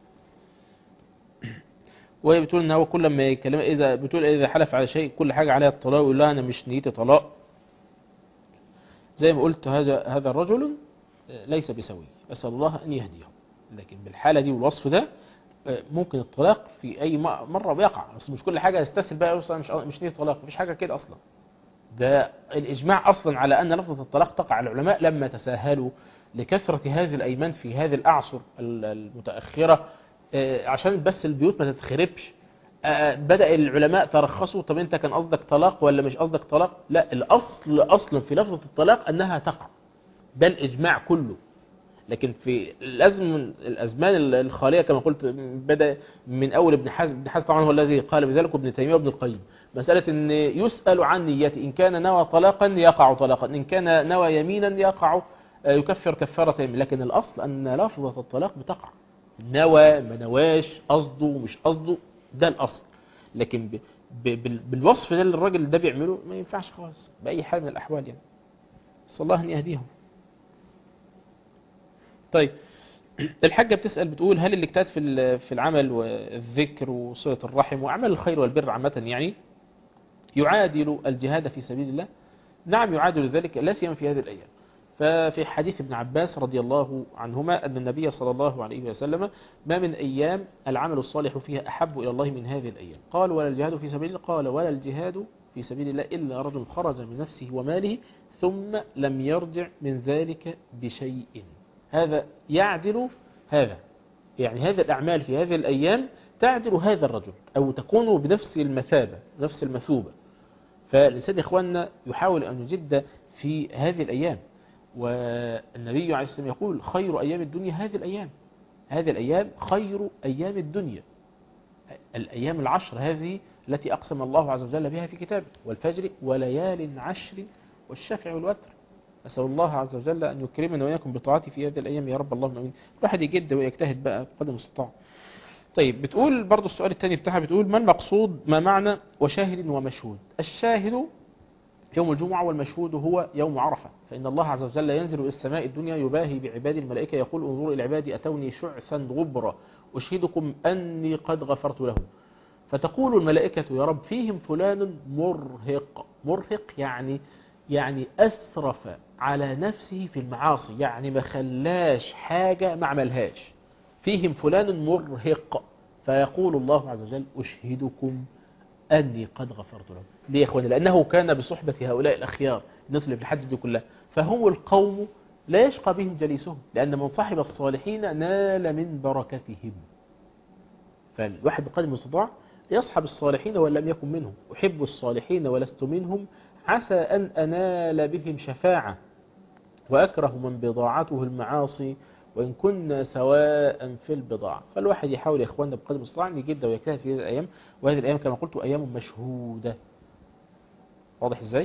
[SPEAKER 4] وهي بتقول ان هو كل ما يكلم، اذا بتقول اذا حلف على شيء كل حاجه عليها الطلاق، يقول لها انا مش نيتي طلاق. زي ما قلت هذا هذا الرجل ليس بسوي، اسال الله ان يهديه. لكن بالحاله دي والوصف ده ممكن الطلاق في اي مره بيقع. اصل مش كل حاجه يستسهل بقى يوصل مش مش نيه طلاق، مفيش حاجه كده اصلا. ده الاجماع اصلا على ان لفظه الطلاق تقع على العلماء لما تساهلوا لكثرة هذه الأيمان في هذه الأعصر المتأخرة، عشان بس البيوت ما تتخربش. بدأ العلماء ترخصوا، طب أنت كان قصدك طلاق ولا مش قصدك طلاق؟ لا، الأصل أصلا في لفظة الطلاق أنها تقع، ده الإجماع كله. لكن في الأزمن الأزمان الخالية كما قلت، بدأ من أول ابن حزم. ابن حزم طبعا هو الذي قال بذلك، وابن تيمية وابن القيم. مسألة أن يسأل عن نيته، إن كان نوى طلاقا يقع طلاقا، إن كان نوى يمينا يقع يكفر كفارة يمين. لكن الأصل أن لفظة الطلاق بتقع، نوى ما نواش، قصده مش قصده، ده الأصل. لكن ب ب بالوصف ده اللي الراجل ده بيعمله ما ينفعش خالص بأي حال من الأحوال يعني. صلى الله أن يهديهم. طيب الحاجة بتسأل بتقول هل الاجتهاد في في العمل والذكر وصلة الرحم وأعمال الخير والبر عامة يعني يعادل الجهاد في سبيل الله؟ نعم يعادل ذلك، لا سيما في هذه الأيام. ففي حديث ابن عباس رضي الله عنهما أن النبي صلى الله عليه وسلم ما من أيام العمل الصالح فيها أحب إلى الله من هذه الأيام. قال ولا الجهاد في سبيل الله؟ قال ولا الجهاد في سبيل الله إلا رجل خرج من نفسه وماله ثم لم يرجع من ذلك بشيء. هذا يعدل هذا، يعني هذه الأعمال في هذه الأيام تعدل هذا الرجل أو تكون بنفس المثابة نفس المثوبة. فالإنسان إخواننا يحاول أن يجد في هذه الأيام، والنبي عليه السلام يقول خير أيام الدنيا هذه الأيام، هذه الأيام خير أيام الدنيا، الأيام العشر هذه التي أقسم الله عز وجل بها في كتابه، والفجر وليال عشر والشفع والوتر. أسأل الله عز وجل أن يكرمنا وإياكم بطاعته في هذه الأيام يا رب اللهم آمين. الواحد يجد ويجتهد بقى بقدر المستطاع. طيب بتقول برضو السؤال الثاني بتاعها بتقول ما المقصود ما معنى وشاهد ومشهود؟ الشاهد يوم الجمعة والمشهود هو يوم عرفة، فإن الله عز وجل ينزل إلى السماء الدنيا يباهي بعباد الملائكة يقول انظروا إلى عبادي أتوني شعثا غبرا أشهدكم أني قد غفرت لهم. فتقول الملائكة يا رب فيهم فلان مرهق، مرهق يعني يعني أسرف على نفسه في المعاصي، يعني ما خلاش حاجة ما عملهاش، فيهم فلان مرهق. فيقول الله عز وجل أشهدكم أني قد غفرت لهم. ليه يا إخواني؟ لأنه كان بصحبة هؤلاء الأخيار الناس اللي في الحج دي كلها، فهم القوم لا يشقى بهم جليسهم، لأن من صاحب الصالحين نال من بركتهم. فالواحد بقدر المستطاع يصحب الصالحين وإن لم يكن منهم. أحب الصالحين ولست منهم عسى أن أنال بهم شفاعة، وأكره من بضاعته المعاصي وإن كنا سواء في البضاعة. فالواحد يحاول يا إخواننا بقدر المستطاع أن يجد ويجتهد في هذه الأيام، وهذه الأيام كما قلت أيام مشهودة. واضح إزاي؟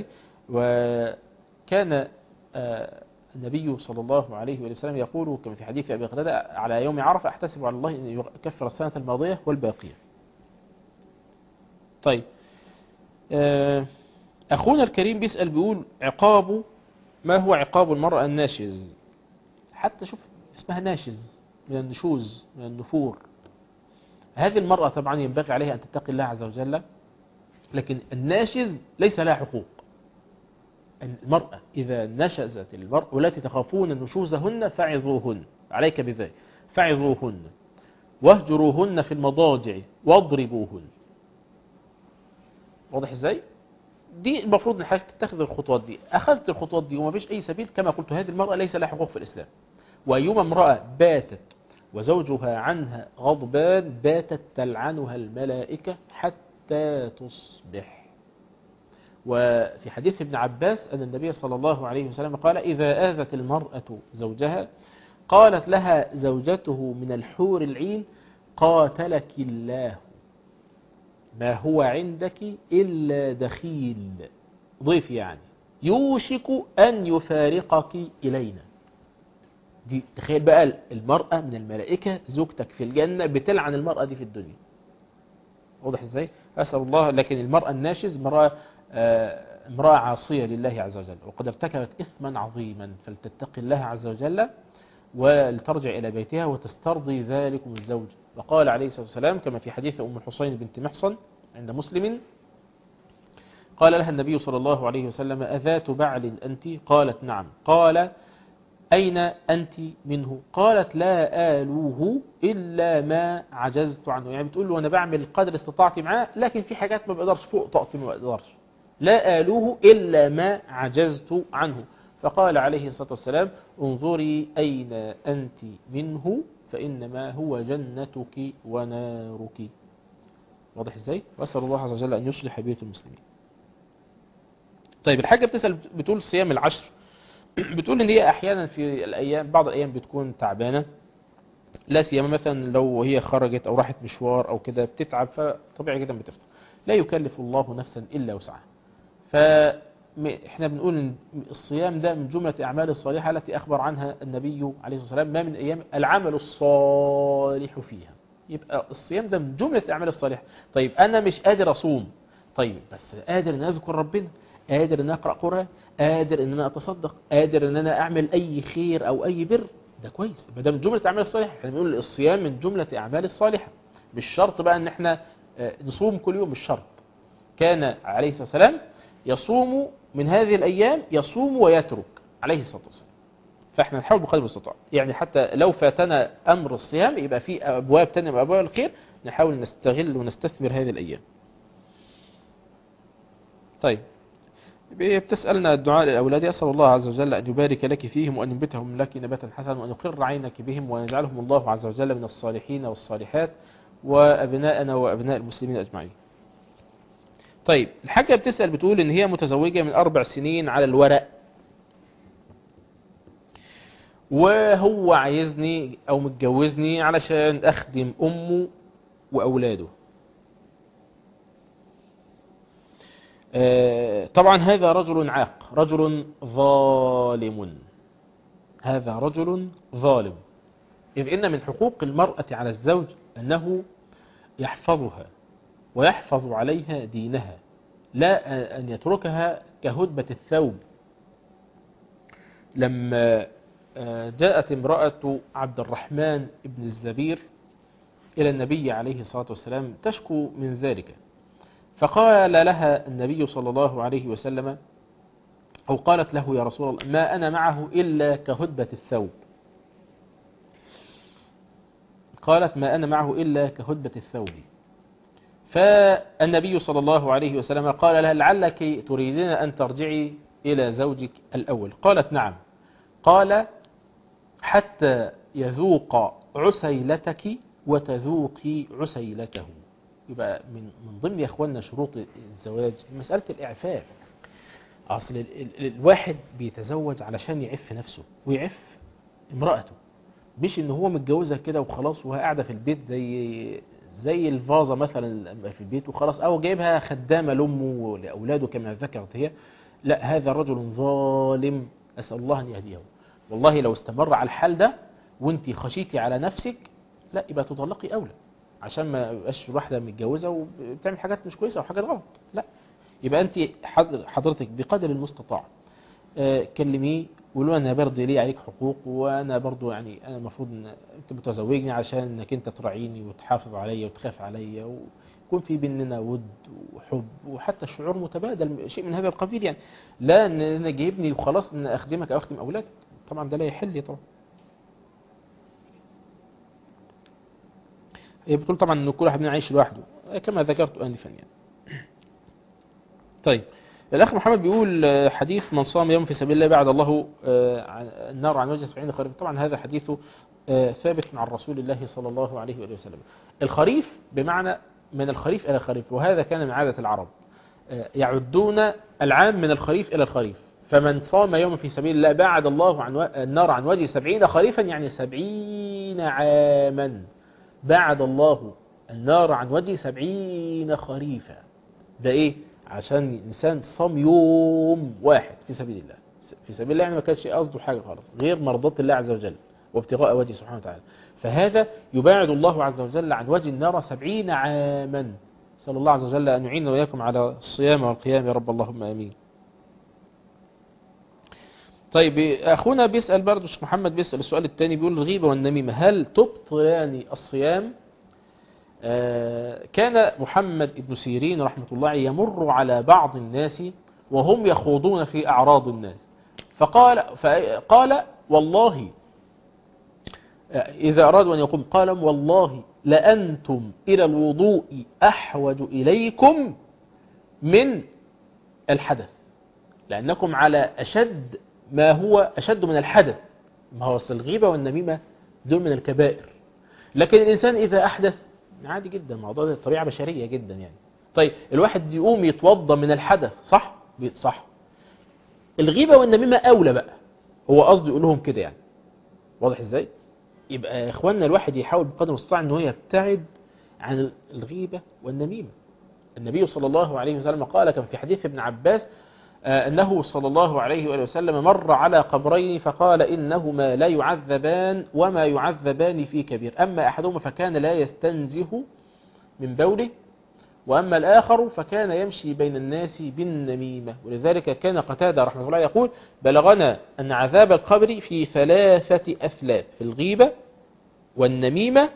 [SPEAKER 4] وكان النبي صلى الله عليه وسلم يقول كما في حديث أبي قتادة على يوم عرفة أحتسب على الله أن يكفر السنة الماضية والباقية. طيب أخونا الكريم بيسأل بيقول عقاب ما هو عقاب المرأة الناشز؟ حتى شوف اسمها ناشز من النشوز من النفور. هذه المرأة طبعا ينبغي عليها أن تتقي الله عز وجل، لكن الناشز ليس لها حقوق. المرأة إذا نشزت المرأة والتي تخافون نشوزهن فعظوهن، عليك بذلك، فعظوهن واهجروهن في المضاجع واضربوهن. واضح ازاي؟ دي المفروض ان حضرتك تتخذ الخطوات دي. اخذت الخطوات دي وما فيش اي سبيل، كما قلت هذه المرأة ليس لها حقوق في الاسلام. وايما امرأة باتت وزوجها عنها غضبان باتت تلعنها الملائكة حتى تصبح. وفي حديث ابن عباس أن النبي صلى الله عليه وسلم قال إذا آذت المرأة زوجها قالت لها زوجته من الحور العين قاتلك الله ما هو عندك إلا دخيل، ضيف يعني، يوشك أن يفارقك إلينا. دي تخيل بقى المرأة من الملائكة زوجتك في الجنة بتلعن المرأة دي في الدنيا. واضح ازاي؟ أسأل الله. لكن المرأة الناشز مرأة آه امرأة عاصية لله عز وجل وقد ارتكبت إثما عظيما، فلتتقي الله عز وجل ولترجع إلى بيتها وتسترضي ذلكم الزوج. وقال عليه الصلاة والسلام كما في حديث أم الحسين بنت محصن عند مسلم قال لها النبي صلى الله عليه وسلم أذات بعل أنت؟ قالت نعم. قال أين أنت منه؟ قالت لا آلوه إلا ما عجزت عنه. يعني بتقول له أنا بعمل قدر استطاعتي معاه، لكن في حاجات ما بقدرش، فوق طاقتي ما بقدرش. لا آلوه إلا ما عجزت عنه. فقال عليه الصلاة والسلام انظري أين أنت منه فإنما هو جنتك ونارك. واضح ازاي؟ وأسأل الله عز وجل أن يصلح بيوت المسلمين. طيب الحاجة بتسأل بتقول صيام العشر، بتقول ان هي احيانا في الايام بعض الايام بتكون تعبانة، لا سيما مثلا لو هي خرجت او راحت مشوار او كده بتتعب، فطبيعي جدا بتفطر. لا يكلف الله نفسا الا وسعها. فاحنا بنقول ان الصيام ده من جملة الاعمال الصالحة التي اخبر عنها النبي عليه الصلاة والسلام ما من ايام العمل الصالح فيها. يبقى الصيام ده من جملة الاعمال الصالحة. طيب انا مش قادر اصوم، طيب بس قادر ان اذكر ربنا، قادر ان اقرأ قرآن، قادر ان انا اتصدق، قادر ان انا اعمل اي خير او اي بر، ده كويس، ما ده من جمله الاعمال الصالحه. احنا بنقول الصيام من جمله الاعمال الصالحه، مش شرط بقى ان احنا نصوم كل يوم، مش شرط. كان عليه الصلاه والسلام يصوم من هذه الايام، يصوم ويترك عليه الصلاه والسلام. فاحنا نحاول بقدر المستطاع، يعني حتى لو فاتنا امر الصيام يبقى في ابواب ثانيه من ابواب الخير نحاول نستغل ونستثمر هذه الايام. طيب، بتسألنا الدعاء للأولاد، أسأل الله عز وجل أن يبارك لك فيهم وأن ينبتهم لك نباتا حسنا وأن يقر عينك بهم وأن يجعلهم الله عز وجل من الصالحين والصالحات وأبناءنا وأبناء المسلمين أجمعين. طيب، الحاجة بتسأل بتقول إن هي متزوجة من أربع سنين على الورق، وهو عايزني أو متجوزني علشان أخدم أمه وأولاده. طبعا هذا رجل عاق، رجل ظالم، هذا رجل ظالم، إذ إن من حقوق المرأة على الزوج أنه يحفظها ويحفظ عليها دينها، لا أن يتركها كهدبة الثوب. لما جاءت امرأة عبد الرحمن بن الزبير إلى النبي عليه الصلاة والسلام تشكو من ذلك، فقال لها النبي صلى الله عليه وسلم، أو قالت له: يا رسول الله، ما أنا معه إلا كهدبة الثوب. قالت: ما أنا معه إلا كهدبة الثوب. فالنبي صلى الله عليه وسلم قال لها: لعلك تريدين أن ترجعي إلى زوجك الأول. قالت: نعم. قال: حتى يذوق عسيلتك وتذوقي عسيلته. يبقى من من ضمن يا اخواننا شروط الزواج مسألة الإعفاف. أصل ال ال الواحد بيتزوج علشان يعف نفسه ويعف امرأته، مش إن هو متجوزها كده وخلاص وهي قاعدة في البيت زي زي الفازة مثلا في البيت وخلاص، أو جايبها خدامة لأمه ولأولاده كما ذكرت هي. لا، هذا رجل ظالم، أسأل الله أن يهديه. والله لو استمر على الحال ده وانت خشيتي على نفسك، لا يبقى تطلقي أولى، عشان ما يبقاش واحدة متجوزة وبتعمل حاجات مش كويسة أو حاجات غلط. لا، يبقى أنت حضرتك بقدر المستطاع آه كلميه وقول له: أنا برضه لي عليك حقوق، وأنا برضه يعني أنا المفروض أن أنت متزوجني عشان أنك أنت تراعيني وتحافظ عليا وتخاف عليا، ويكون في بيننا ود وحب وحتى الشعور متبادل، شيء من هذا القبيل. يعني لا أن أنا جايبني وخلاص أن أخدمك أو أخدم أولادك، طبعا ده لا يحل طبعا. هي بتقول طبعا ان كل واحد مننا عايش لوحده كما ذكرت انفا يعني. طيب، الاخ محمد بيقول حديث: من صام يوم في سبيل الله بعد الله النار عن وجه سبعين خريف. طبعا هذا حديث ثابت عن رسول الله صلى الله عليه وآله وسلم. الخريف بمعنى من الخريف الى الخريف، وهذا كان من عادة العرب، يعدون العام من الخريف الى الخريف. فمن صام يوم في سبيل الله بعد الله عن النار عن وجه سبعين خريفا، يعني سبعين عاما. بعد الله النار عن وجه سبعين خريفا. ده ايه؟ عشان الانسان صام يوم واحد في سبيل الله. في سبيل الله يعني ما كانش قصده حاجة خالص غير مرضاة الله عز وجل وابتغاء وجهه سبحانه وتعالى، فهذا يباعد الله عز وجل عن وجه النار سبعين عاما. نسأل الله عز وجل أن يعيننا وإياكم على الصيام والقيام يا رب، اللهم آمين. طيب، أخونا بيسأل برضه، الشيخ محمد بيسأل السؤال الثاني، بيقول: الغيبة والنميمة هل تبطلان الصيام؟ آه كان محمد بن سيرين رحمة الله يمر على بعض الناس وهم يخوضون في أعراض الناس، فقال فقال والله إذا أرادوا أن يقوم قال: والله لأنتم إلى الوضوء أحوج إليكم من الحدث، لأنكم على أشد ما هو أشد من الحدث. ما هو الغيبة والنميمة دول من الكبائر، لكن الإنسان إذا أحدث عادي جدا، الموضوع ده طبيعة بشرية جدا يعني. طيب، الواحد يقوم يتوضى من الحدث، صح؟ صح. الغيبة والنميمة أولى بقى، هو قصده يقول لهم كده يعني، واضح إزاي؟ يبقى يا إخواننا الواحد يحاول بقدر المستطاع أنه يبتعد عن الغيبة والنميمة. النبي صلى الله عليه وسلم قال كما في حديث ابن عباس أنه صلى الله عليه وآله وسلم مر على قبرين فقال: إنهما لا يعذبان وما يعذبان في كبير، أما أحدهما فكان لا يستنزه من بوله وأما الآخر فكان يمشي بين الناس بالنميمة. ولذلك كان قتادة رحمه الله يقول بلغنا أن عذاب القبر في ثلاثة أثلاث: في الغيبة والنميمة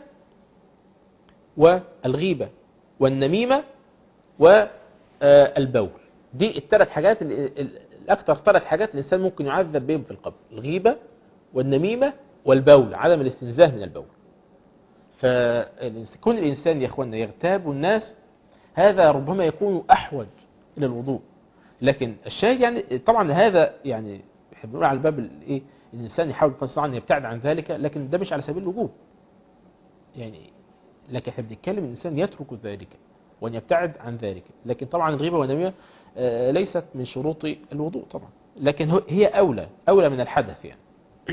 [SPEAKER 4] والغيبة والنميمة والبول. دي الثلاث حاجات الأكثر ثلاث حاجات الإنسان ممكن يعذب بهم في القبر: الغيبة والنميمة والبول، عدم الاستنزاه من البول. فكون الإنسان يا أخوانا يغتاب الناس هذا ربما يكون أحوج إلى الوضوء. لكن الشاهد يعني طبعا هذا يعني احنا بنقول على الباب الايه الإنسان يحاول بقدر أن يبتعد عن ذلك، لكن ده مش على سبيل الوجوب يعني، لكن احنا بنتكلم الإنسان يترك ذلك وأن يبتعد عن ذلك. لكن طبعا الغيبة والنميمة ليست من شروط الوضوء طبعا، لكن هي أولى أولى من الحدث يعني.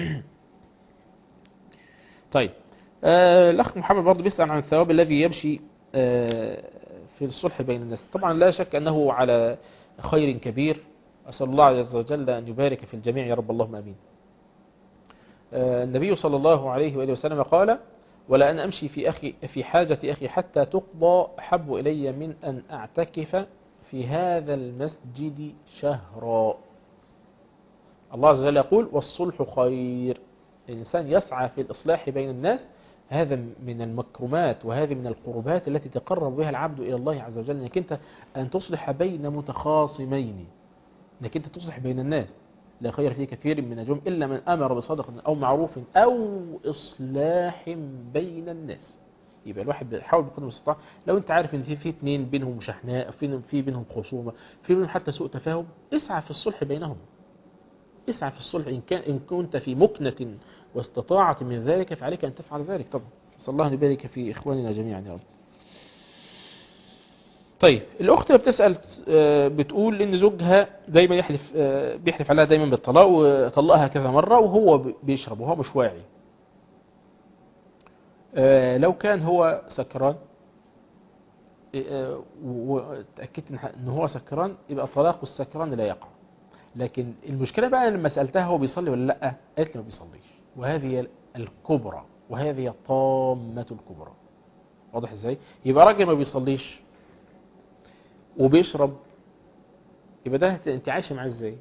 [SPEAKER 4] طيب آه الأخ محمد برضه بيسأل عن الثواب الذي يمشي آه في الصلح بين الناس. طبعا لا شك أنه على خير كبير، أسأل الله عز وجل أن يبارك في الجميع يا رب، اللهم أمين. آه النبي صلى الله عليه وآله وسلم قال: ولا أن أمشي في أخي في حاجة أخي حتى تقضى أحب إلي من أن أعتكف في هذا المسجد شهرا. الله عز وجل يقول: والصلح خير. الإنسان يسعى في الإصلاح بين الناس، هذا من المكرمات وهذه من القربات التي تقرب بها العبد إلى الله عز وجل، أنك أنت أن تصلح بين متخاصمين، أنك أنت تصلح بين الناس. لا خير في كثير من نجوم إلا من أمر بصدقة أو معروف أو إصلاح بين الناس. يبقى الواحد بيحاول بقدر المستطاع، لو أنت عارف أن في في اثنين بينهم مشاحناء، في في بينهم خصومة، في بينهم حتى سوء تفاهم، اسعى في الصلح بينهم. اسعى في الصلح إن كان إن كنت في مكنة واستطاعت من ذلك فعليك أن تفعل ذلك طبعا. نسأل الله أن يبارك في إخواننا جميعا يا رب. طيب الأخت بتسأل بتقول إن زوجها دايما يحلف بيحلف عليها دايما بالطلاق، وطلقها كذا مرة وهو بيشرب وهو مش واعي. لو كان هو سكران وتأكدت إن هو سكران يبقى طلاق السكران لا يقع. لكن المشكلة بقى لما سألتها هو بيصلي ولا لا، قالت لي ما بيصليش، وهذه الكبرى وهذه الطامة الكبرى. واضح ازاي؟ يبقى راجل ما بيصليش وبيشرب، يبقى ده انت عايشه معاه ازاي؟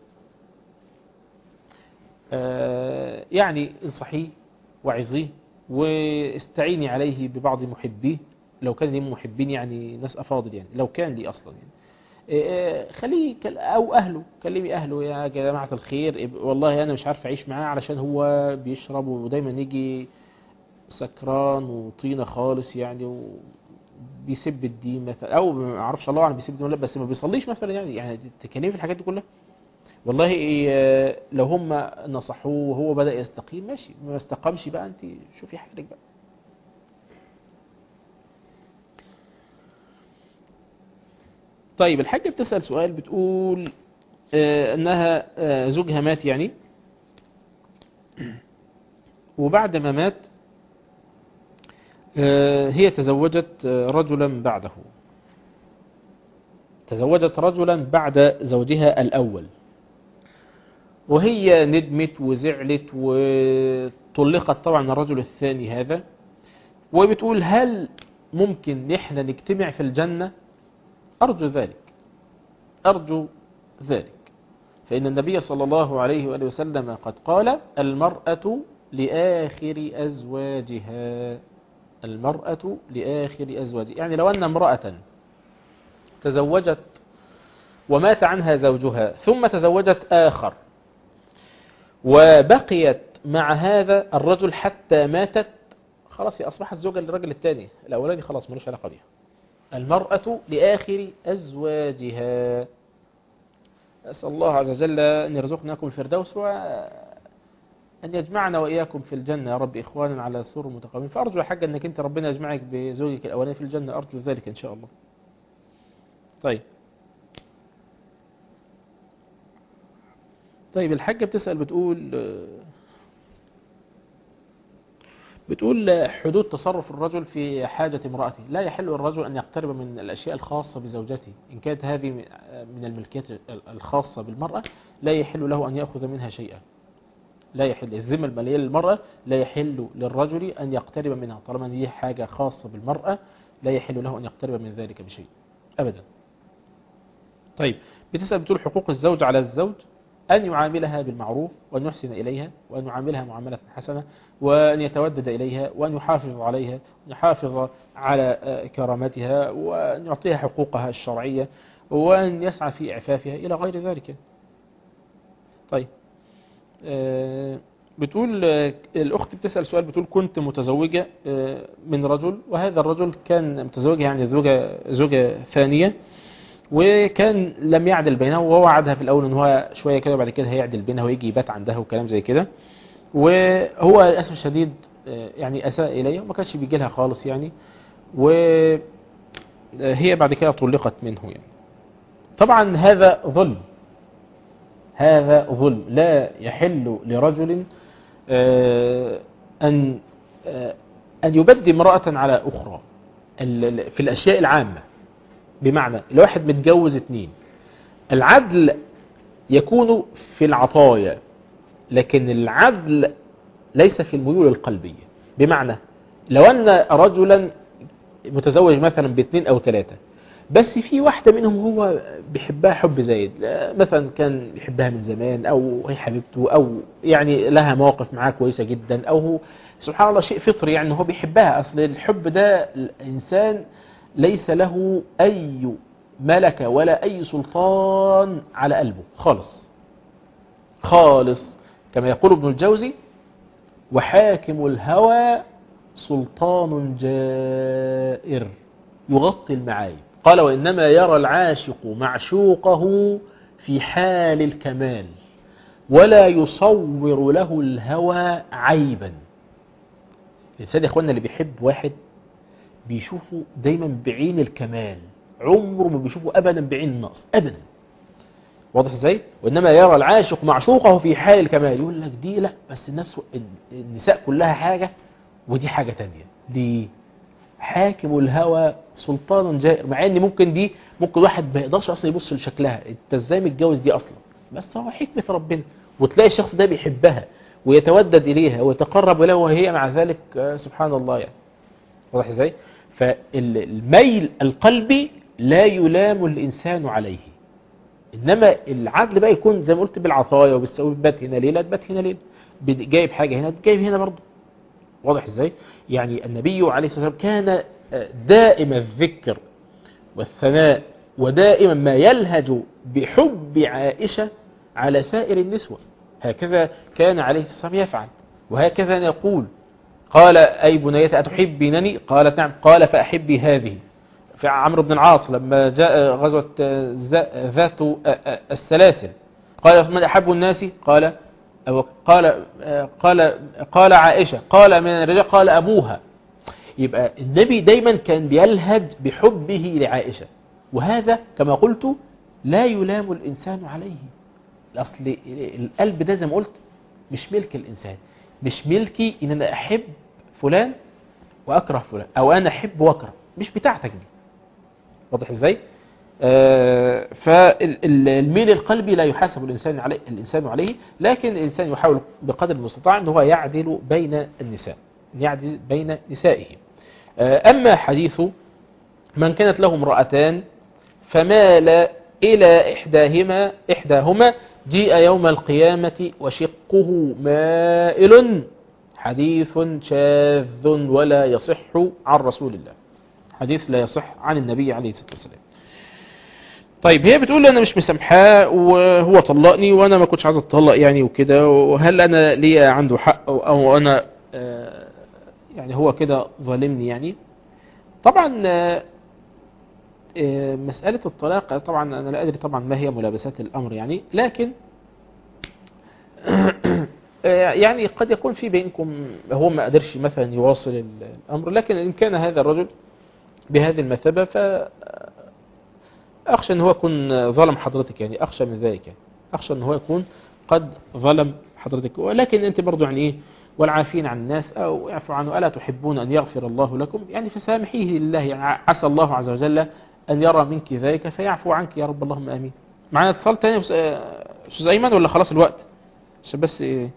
[SPEAKER 4] آه يعني انصحيه وعظيه واستعيني عليه ببعض محبيه، لو كان لي محبين يعني ناس افاضل يعني، لو كان لي اصلا يعني آه خليه او اهله، كلمي اهله يا جماعه الخير والله انا مش عارف اعيش معاه علشان هو بيشرب ودايما يجي سكران وطينه خالص يعني بيسب الدين مثلا، او ما اعرفش الله اعلم بيسب الدين ولا بس ما بيصليش مثلا يعني يعني تكلمي في الحاجات دي كلها. والله لو هم نصحوه وهو بدأ يستقيم ماشي، ما استقامش بقى انت شوفي حالك بقى. طيب الحاجة بتسأل سؤال بتقول آه انها آه زوجها مات يعني، وبعد ما مات آه هي تزوجت رجلا بعده، تزوجت رجلا بعد زوجها الأول، وهي ندمت وزعلت وطلقت طبعا الرجل الثاني هذا، وبتقول هل ممكن نحن نجتمع في الجنة؟ أرجو ذلك، أرجو ذلك، فإن النبي صلى الله عليه وآله وسلم قد قال المرأة لآخر أزواجها، المرأة لآخر أزواجها. يعني لو أن امرأة تزوجت ومات عنها زوجها ثم تزوجت آخر وبقيت مع هذا الرجل حتى ماتت، خلاص هي أصبحت زوجة للرجل الثاني، الأولاني خلاص ملوش علاقة بها. المرأة لآخر أزواجها. أسأل الله عز وجل أن يرزقناكم الفردوس وأن يجمعنا وإياكم في الجنة يا رب إخوانا على سرر متقابلين. فأرجو يا حاجة أنك أنت ربنا يجمعك بزوجك الأولاني في الجنة، أرجو ذلك إن شاء الله. طيب طيب الحاجة بتسأل بتقول بتقول حدود تصرف الرجل في حاجة امرأته. لا يحل الرجل أن يقترب من الأشياء الخاصة بزوجته، إن كانت هذه من الملكيات الخاصة بالمرأة لا يحل له أن يأخذ منها شيئا، لا يحل. الذمة المالية للمرأة لا يحل للرجل أن يقترب منها، طالما دي حاجة خاصة بالمرأة لا يحل له أن يقترب من ذلك بشيء. أبدا. طيب بتسأل بتقول حقوق الزوج على الزوج أن يعاملها بالمعروف وأن يحسن إليها وأن يعاملها معاملة حسنة وأن يتودد إليها وأن يحافظ عليها وأن يحافظ على كرامتها وأن يعطيها حقوقها الشرعية وأن يسعى في إعفافها إلى غير ذلك. طيب بتقول الأخت بتسأل سؤال بتقول كنت متزوجة من رجل وهذا الرجل كان متزوجها يعني زوجة, زوجة ثانية وكان لم يعدل بينها ووعدها في الأول ان هو شوية كده وبعد كده هيعدل بينها ويجي يبات عندها وكلام زي كده وهو للأسف الشديد يعني أساء إليها وما كانش بيجي لها خالص يعني وهي بعد كده طلقت منه يعني. طبعا هذا ظلم هذا ظلم لا يحل لرجل أن أن يبدي امرأة على أخرى في الأشياء العامة. بمعنى الواحد متجوز اتنين العدل يكون في العطايا لكن العدل ليس في الميول القلبية. بمعنى لو أن رجلا متزوج مثلا باثنين أو ثلاثة بس في واحدة منهم هو بيحبها حب زايد مثلا كان يحبها من زمان أو هي حبيبته أو يعني لها مواقف معاه كويسة جدا أو هو سبحان الله شيء فطري يعني هو بيحبها. أصل الحب ده الإنسان ليس له أي ملكة ولا أي سلطان على قلبه خالص خالص كما يقول ابن الجوزي وحاكم الهوى سلطان جائر يغطي المعايب. قال وإنما يرى العاشق معشوقه في حال الكمال ولا يصور له الهوى عيبا. الإنسان يا أخوانا اللي بيحب واحد بيشوفه دايما بعين الكمال عمره ما بيشوفه أبدا بعين النقص أبدا. واضح ازاي؟ وإنما يرى العاشق معشوقه في حال الكمال. يقول لك دي لا بس الناس النساء كلها حاجة ودي حاجة تانية. دي حاكم الهوى سلطان جائر مع ان ممكن دي ممكن واحد ما يقدرش اصلا يبص لشكلها انت ازاي متجوز دي اصلا بس هو حكمة ربنا وتلاقي الشخص ده بيحبها ويتودد اليها ويتقرب اليها وهي مع ذلك سبحان الله يعني. واضح ازاي؟ فالميل القلبي لا يلام الإنسان عليه إنما العدل بقى يكون زي ما قلت بالعطايا وبالسوي بات هنا ليلة بات هنا ليلة جايب حاجة هنا جايب هنا برضه. واضح ازاي؟ يعني النبي عليه الصلاة والسلام كان دائم الذكر والثناء ودائما ما يلهج بحب عائشة على سائر النسوة. هكذا كان عليه الصلاة والسلام يفعل وهكذا يقول قال أي بنية أتحبينني قالت نعم قال فأحبي هذه. في عمرو بن العاص لما جاء غزوة ذات السلاسل قال من أحب الناس قال قال قال قال عائشة قال من الرجال قال أبوها. يبقى النبي دايما كان بيلهج بحبه لعائشة وهذا كما قلت لا يلام الإنسان عليه. الأصل القلب ده زي ما قلت مش ملك الإنسان مش ملكي إن أنا أحب فلان وأكره فلان أو أنا أحب وأكره مش بتاعتك دي. واضح إزاي؟ آه فالميل القلبي لا يحاسب الإنسان عليه, الإنسان عليه لكن الإنسان يحاول بقدر المستطاع أنه هو يعدل بين النساء يعدل بين نسائه. آه أما حديث من كانت له امرأتان فمال إلى إحداهما إحداهما جيء يوم القيامة وشقه مائل حديث شاذ ولا يصح عن رسول الله. حديث لا يصح عن النبي عليه الصلاة والسلام. طيب هي بتقول أنا مش مسامحاه وهو طلقني وأنا ما كنتش عايز أتطلق يعني وكده وهل أنا لي عنده حق أو أنا يعني هو كده ظالمني يعني. طبعا مسألة الطلاق طبعا أنا لا أدري طبعا ما هي ملابسات الأمر يعني لكن يعني قد يكون في بينكم هو ما قدرش مثلا يواصل الأمر لكن إن كان هذا الرجل بهذه المثابة فأخشى أن هو يكون ظلم حضرتك يعني أخشى من ذلك يعني. أخشى أن هو يكون قد ظلم حضرتك ولكن أنت برضو يعني إيه والعافين عن الناس أو يعفو عنه ألا تحبون أن يغفر الله لكم يعني فسامحيه لله يعني عسى الله عز وجل أن يرى منك ذلك فيعفو عنك يا رب اللهم آمين. معنا اتصال تاني أستاذ أيمن ولا خلاص الوقت عشان بس إيه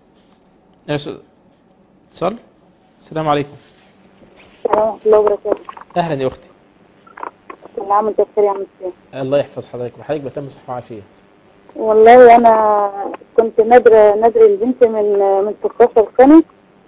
[SPEAKER 4] اتصال. السلام عليكم.
[SPEAKER 6] ورحمة الله وبركاته.
[SPEAKER 4] أهلا يا أختي.
[SPEAKER 13] كل عام وانت بخير يا عم الشيخ.
[SPEAKER 4] الله يحفظ حضرتك وحضرتك بتم صحة وعافية.
[SPEAKER 13] والله انا كنت نادره نادره البنت من من ستاشر سنة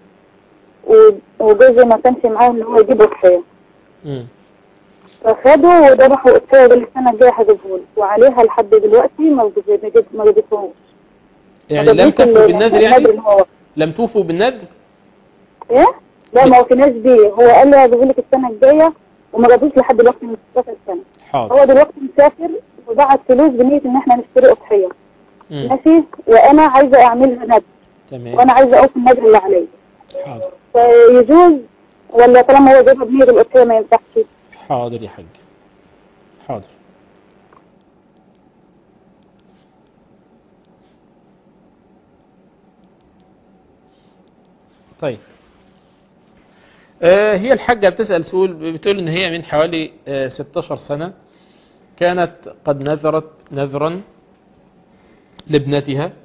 [SPEAKER 13] وجوزي ما كانش معاه ان هو يجيب اضحيه.
[SPEAKER 4] امم
[SPEAKER 13] فخدوا وذبحوا اضحيه السنه الجايه هجيبهولي وعليها لحد دلوقتي ما ما جبتهوش.
[SPEAKER 4] يعني لم توفوا بالنذر يعني؟ لم توفوا بالنذر؟
[SPEAKER 13] ايه؟ لا ما هو في ناس دي هو قال لي هجيبهولك السنه الجايه وما جابوش لحد دلوقتي من ستاشر سنة.
[SPEAKER 4] حاضر.
[SPEAKER 13] هو دلوقتي مسافر وبعت فلوس بنيه ان احنا نشتري اضحيه. ماشي وانا عايزه اعملها نذر.
[SPEAKER 4] تمام.
[SPEAKER 13] وانا عايزه اوفي النذر اللي عليا.
[SPEAKER 4] حاضر.
[SPEAKER 13] فيجوز ولا طالما هو جابها بنيه الاضحيه ما ينفعش؟
[SPEAKER 4] حاضر يا حاج. حاضر. طيب آه هي الحاجة بتسأل سؤال بتقول ان هي من حوالي آه ستاشر سنة كانت قد نذرت نذرا لابنتها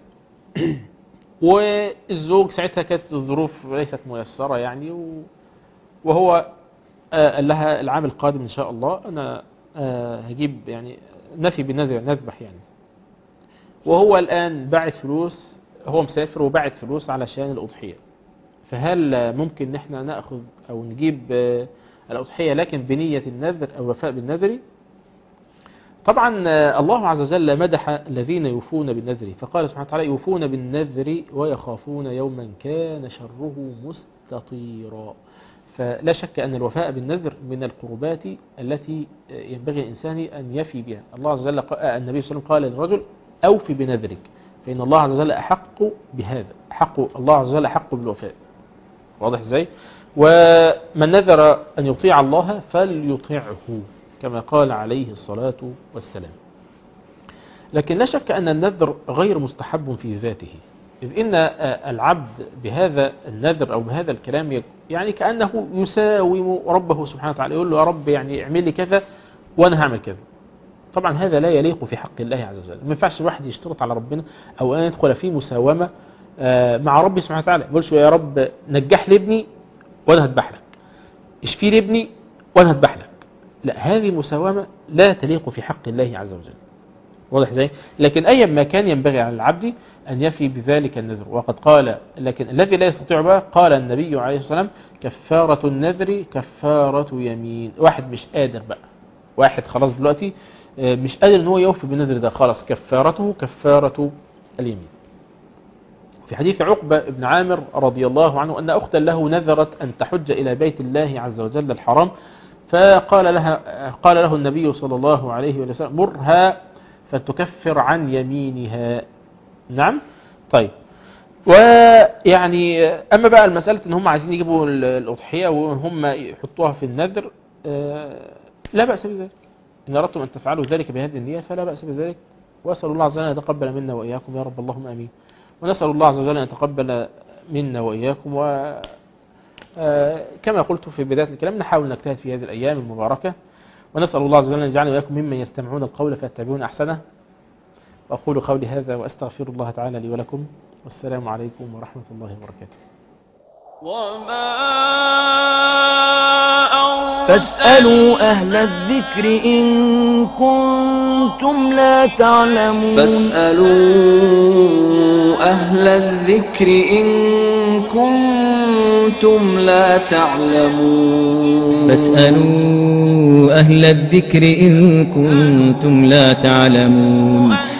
[SPEAKER 4] والزوج ساعتها كانت الظروف ليست ميسرة يعني وهو آه قال لها العام القادم ان شاء الله انا آه هجيب يعني نفي بالنذر نذبح يعني. وهو الان باعت فلوس هو مسافر وباعت فلوس علشان الأضحية. فهل ممكن ان احنا ناخذ او نجيب الأضحية لكن بنية النذر او وفاء بالنذر؟ طبعا الله عز وجل مدح الذين يوفون بالنذر فقال سبحانه وتعالى يوفون بالنذر ويخافون يوما كان شره مستطيرا. فلا شك أن الوفاء بالنذر من القربات التي ينبغي الإنسان أن يفي بها. الله عز وجل النبي صلى الله عليه وسلم قال للرجل أوفي بنذرك فإن الله عز وجل أحق بهذا حق الله عز وجل أحق بالوفاء. واضح ازاي؟ ومن نذر أن يطيع الله فليطيعه كما قال عليه الصلاة والسلام. لكن لا شك أن النذر غير مستحب في ذاته إذ إن العبد بهذا النذر أو بهذا الكلام يعني كأنه يساوم ربه سبحانه وتعالى يقول له يا رب يعني اعمل لي كذا وأنا هعمل كذا. طبعا هذا لا يليق في حق الله عز وجل. ما ينفعش الواحد يشترط على ربنا أو أن يدخل في مساومة مع ربي سبحانه وتعالى. يقولش يا رب نجح لي ابني وأنا هذبح لك اشفي لي ابني وأنا هذبح لك. لا هذه مساومة لا تليق في حق الله عز وجل. واضح ازاي؟ لكن أي ما كان ينبغي على العبد أن يفي بذلك النذر. وقد قال لكن الذي لا يستطيع بقى قال النبي عليه الصلاة والسلام كفارة النذر كفارة يمين. واحد مش قادر بقى واحد خلاص دلوقتي مش قادر ان هو يوفي بالنذر ده خلاص كفارته كفارة اليمين. في حديث عقبة بن عامر رضي الله عنه أن أختا له نذرت أن تحج إلى بيت الله عز وجل الحرام فقال لها قال له النبي صلى الله عليه وسلم مرها فتكفر عن يمينها. نعم. طيب ويعني أما بقى المسألة إن هم عايزين يجيبوا الأضحية وهم يحطوها في النذر لا بأس بذلك. إن أردتم أن تفعلوا ذلك بهذه النية فلا بأس بذلك. وأسأل الله عز وجل أن يتقبل منا وإياكم يا رب اللهم أمين. ونسأل الله عز وجل أن يتقبل منا وإياكم. وكما قلت في بداية الكلام نحاول نجتهد في هذه الأيام المباركة ونسأل الله عز وجل أن يجعلنا وإياكم ممن يستمعون القول فيتبعون أحسنه. وأقول قولي هذا وأستغفر الله تعالى لي ولكم والسلام عليكم ورحمة الله وبركاته.
[SPEAKER 1] وما فاسألوا أهل الذكر إن كنتم لا تعلمون
[SPEAKER 2] فاسألوا أهل الذكر إن كنتم لا تعلمون
[SPEAKER 3] فاسألوا أهل الذكر إن كنتم لا تعلمون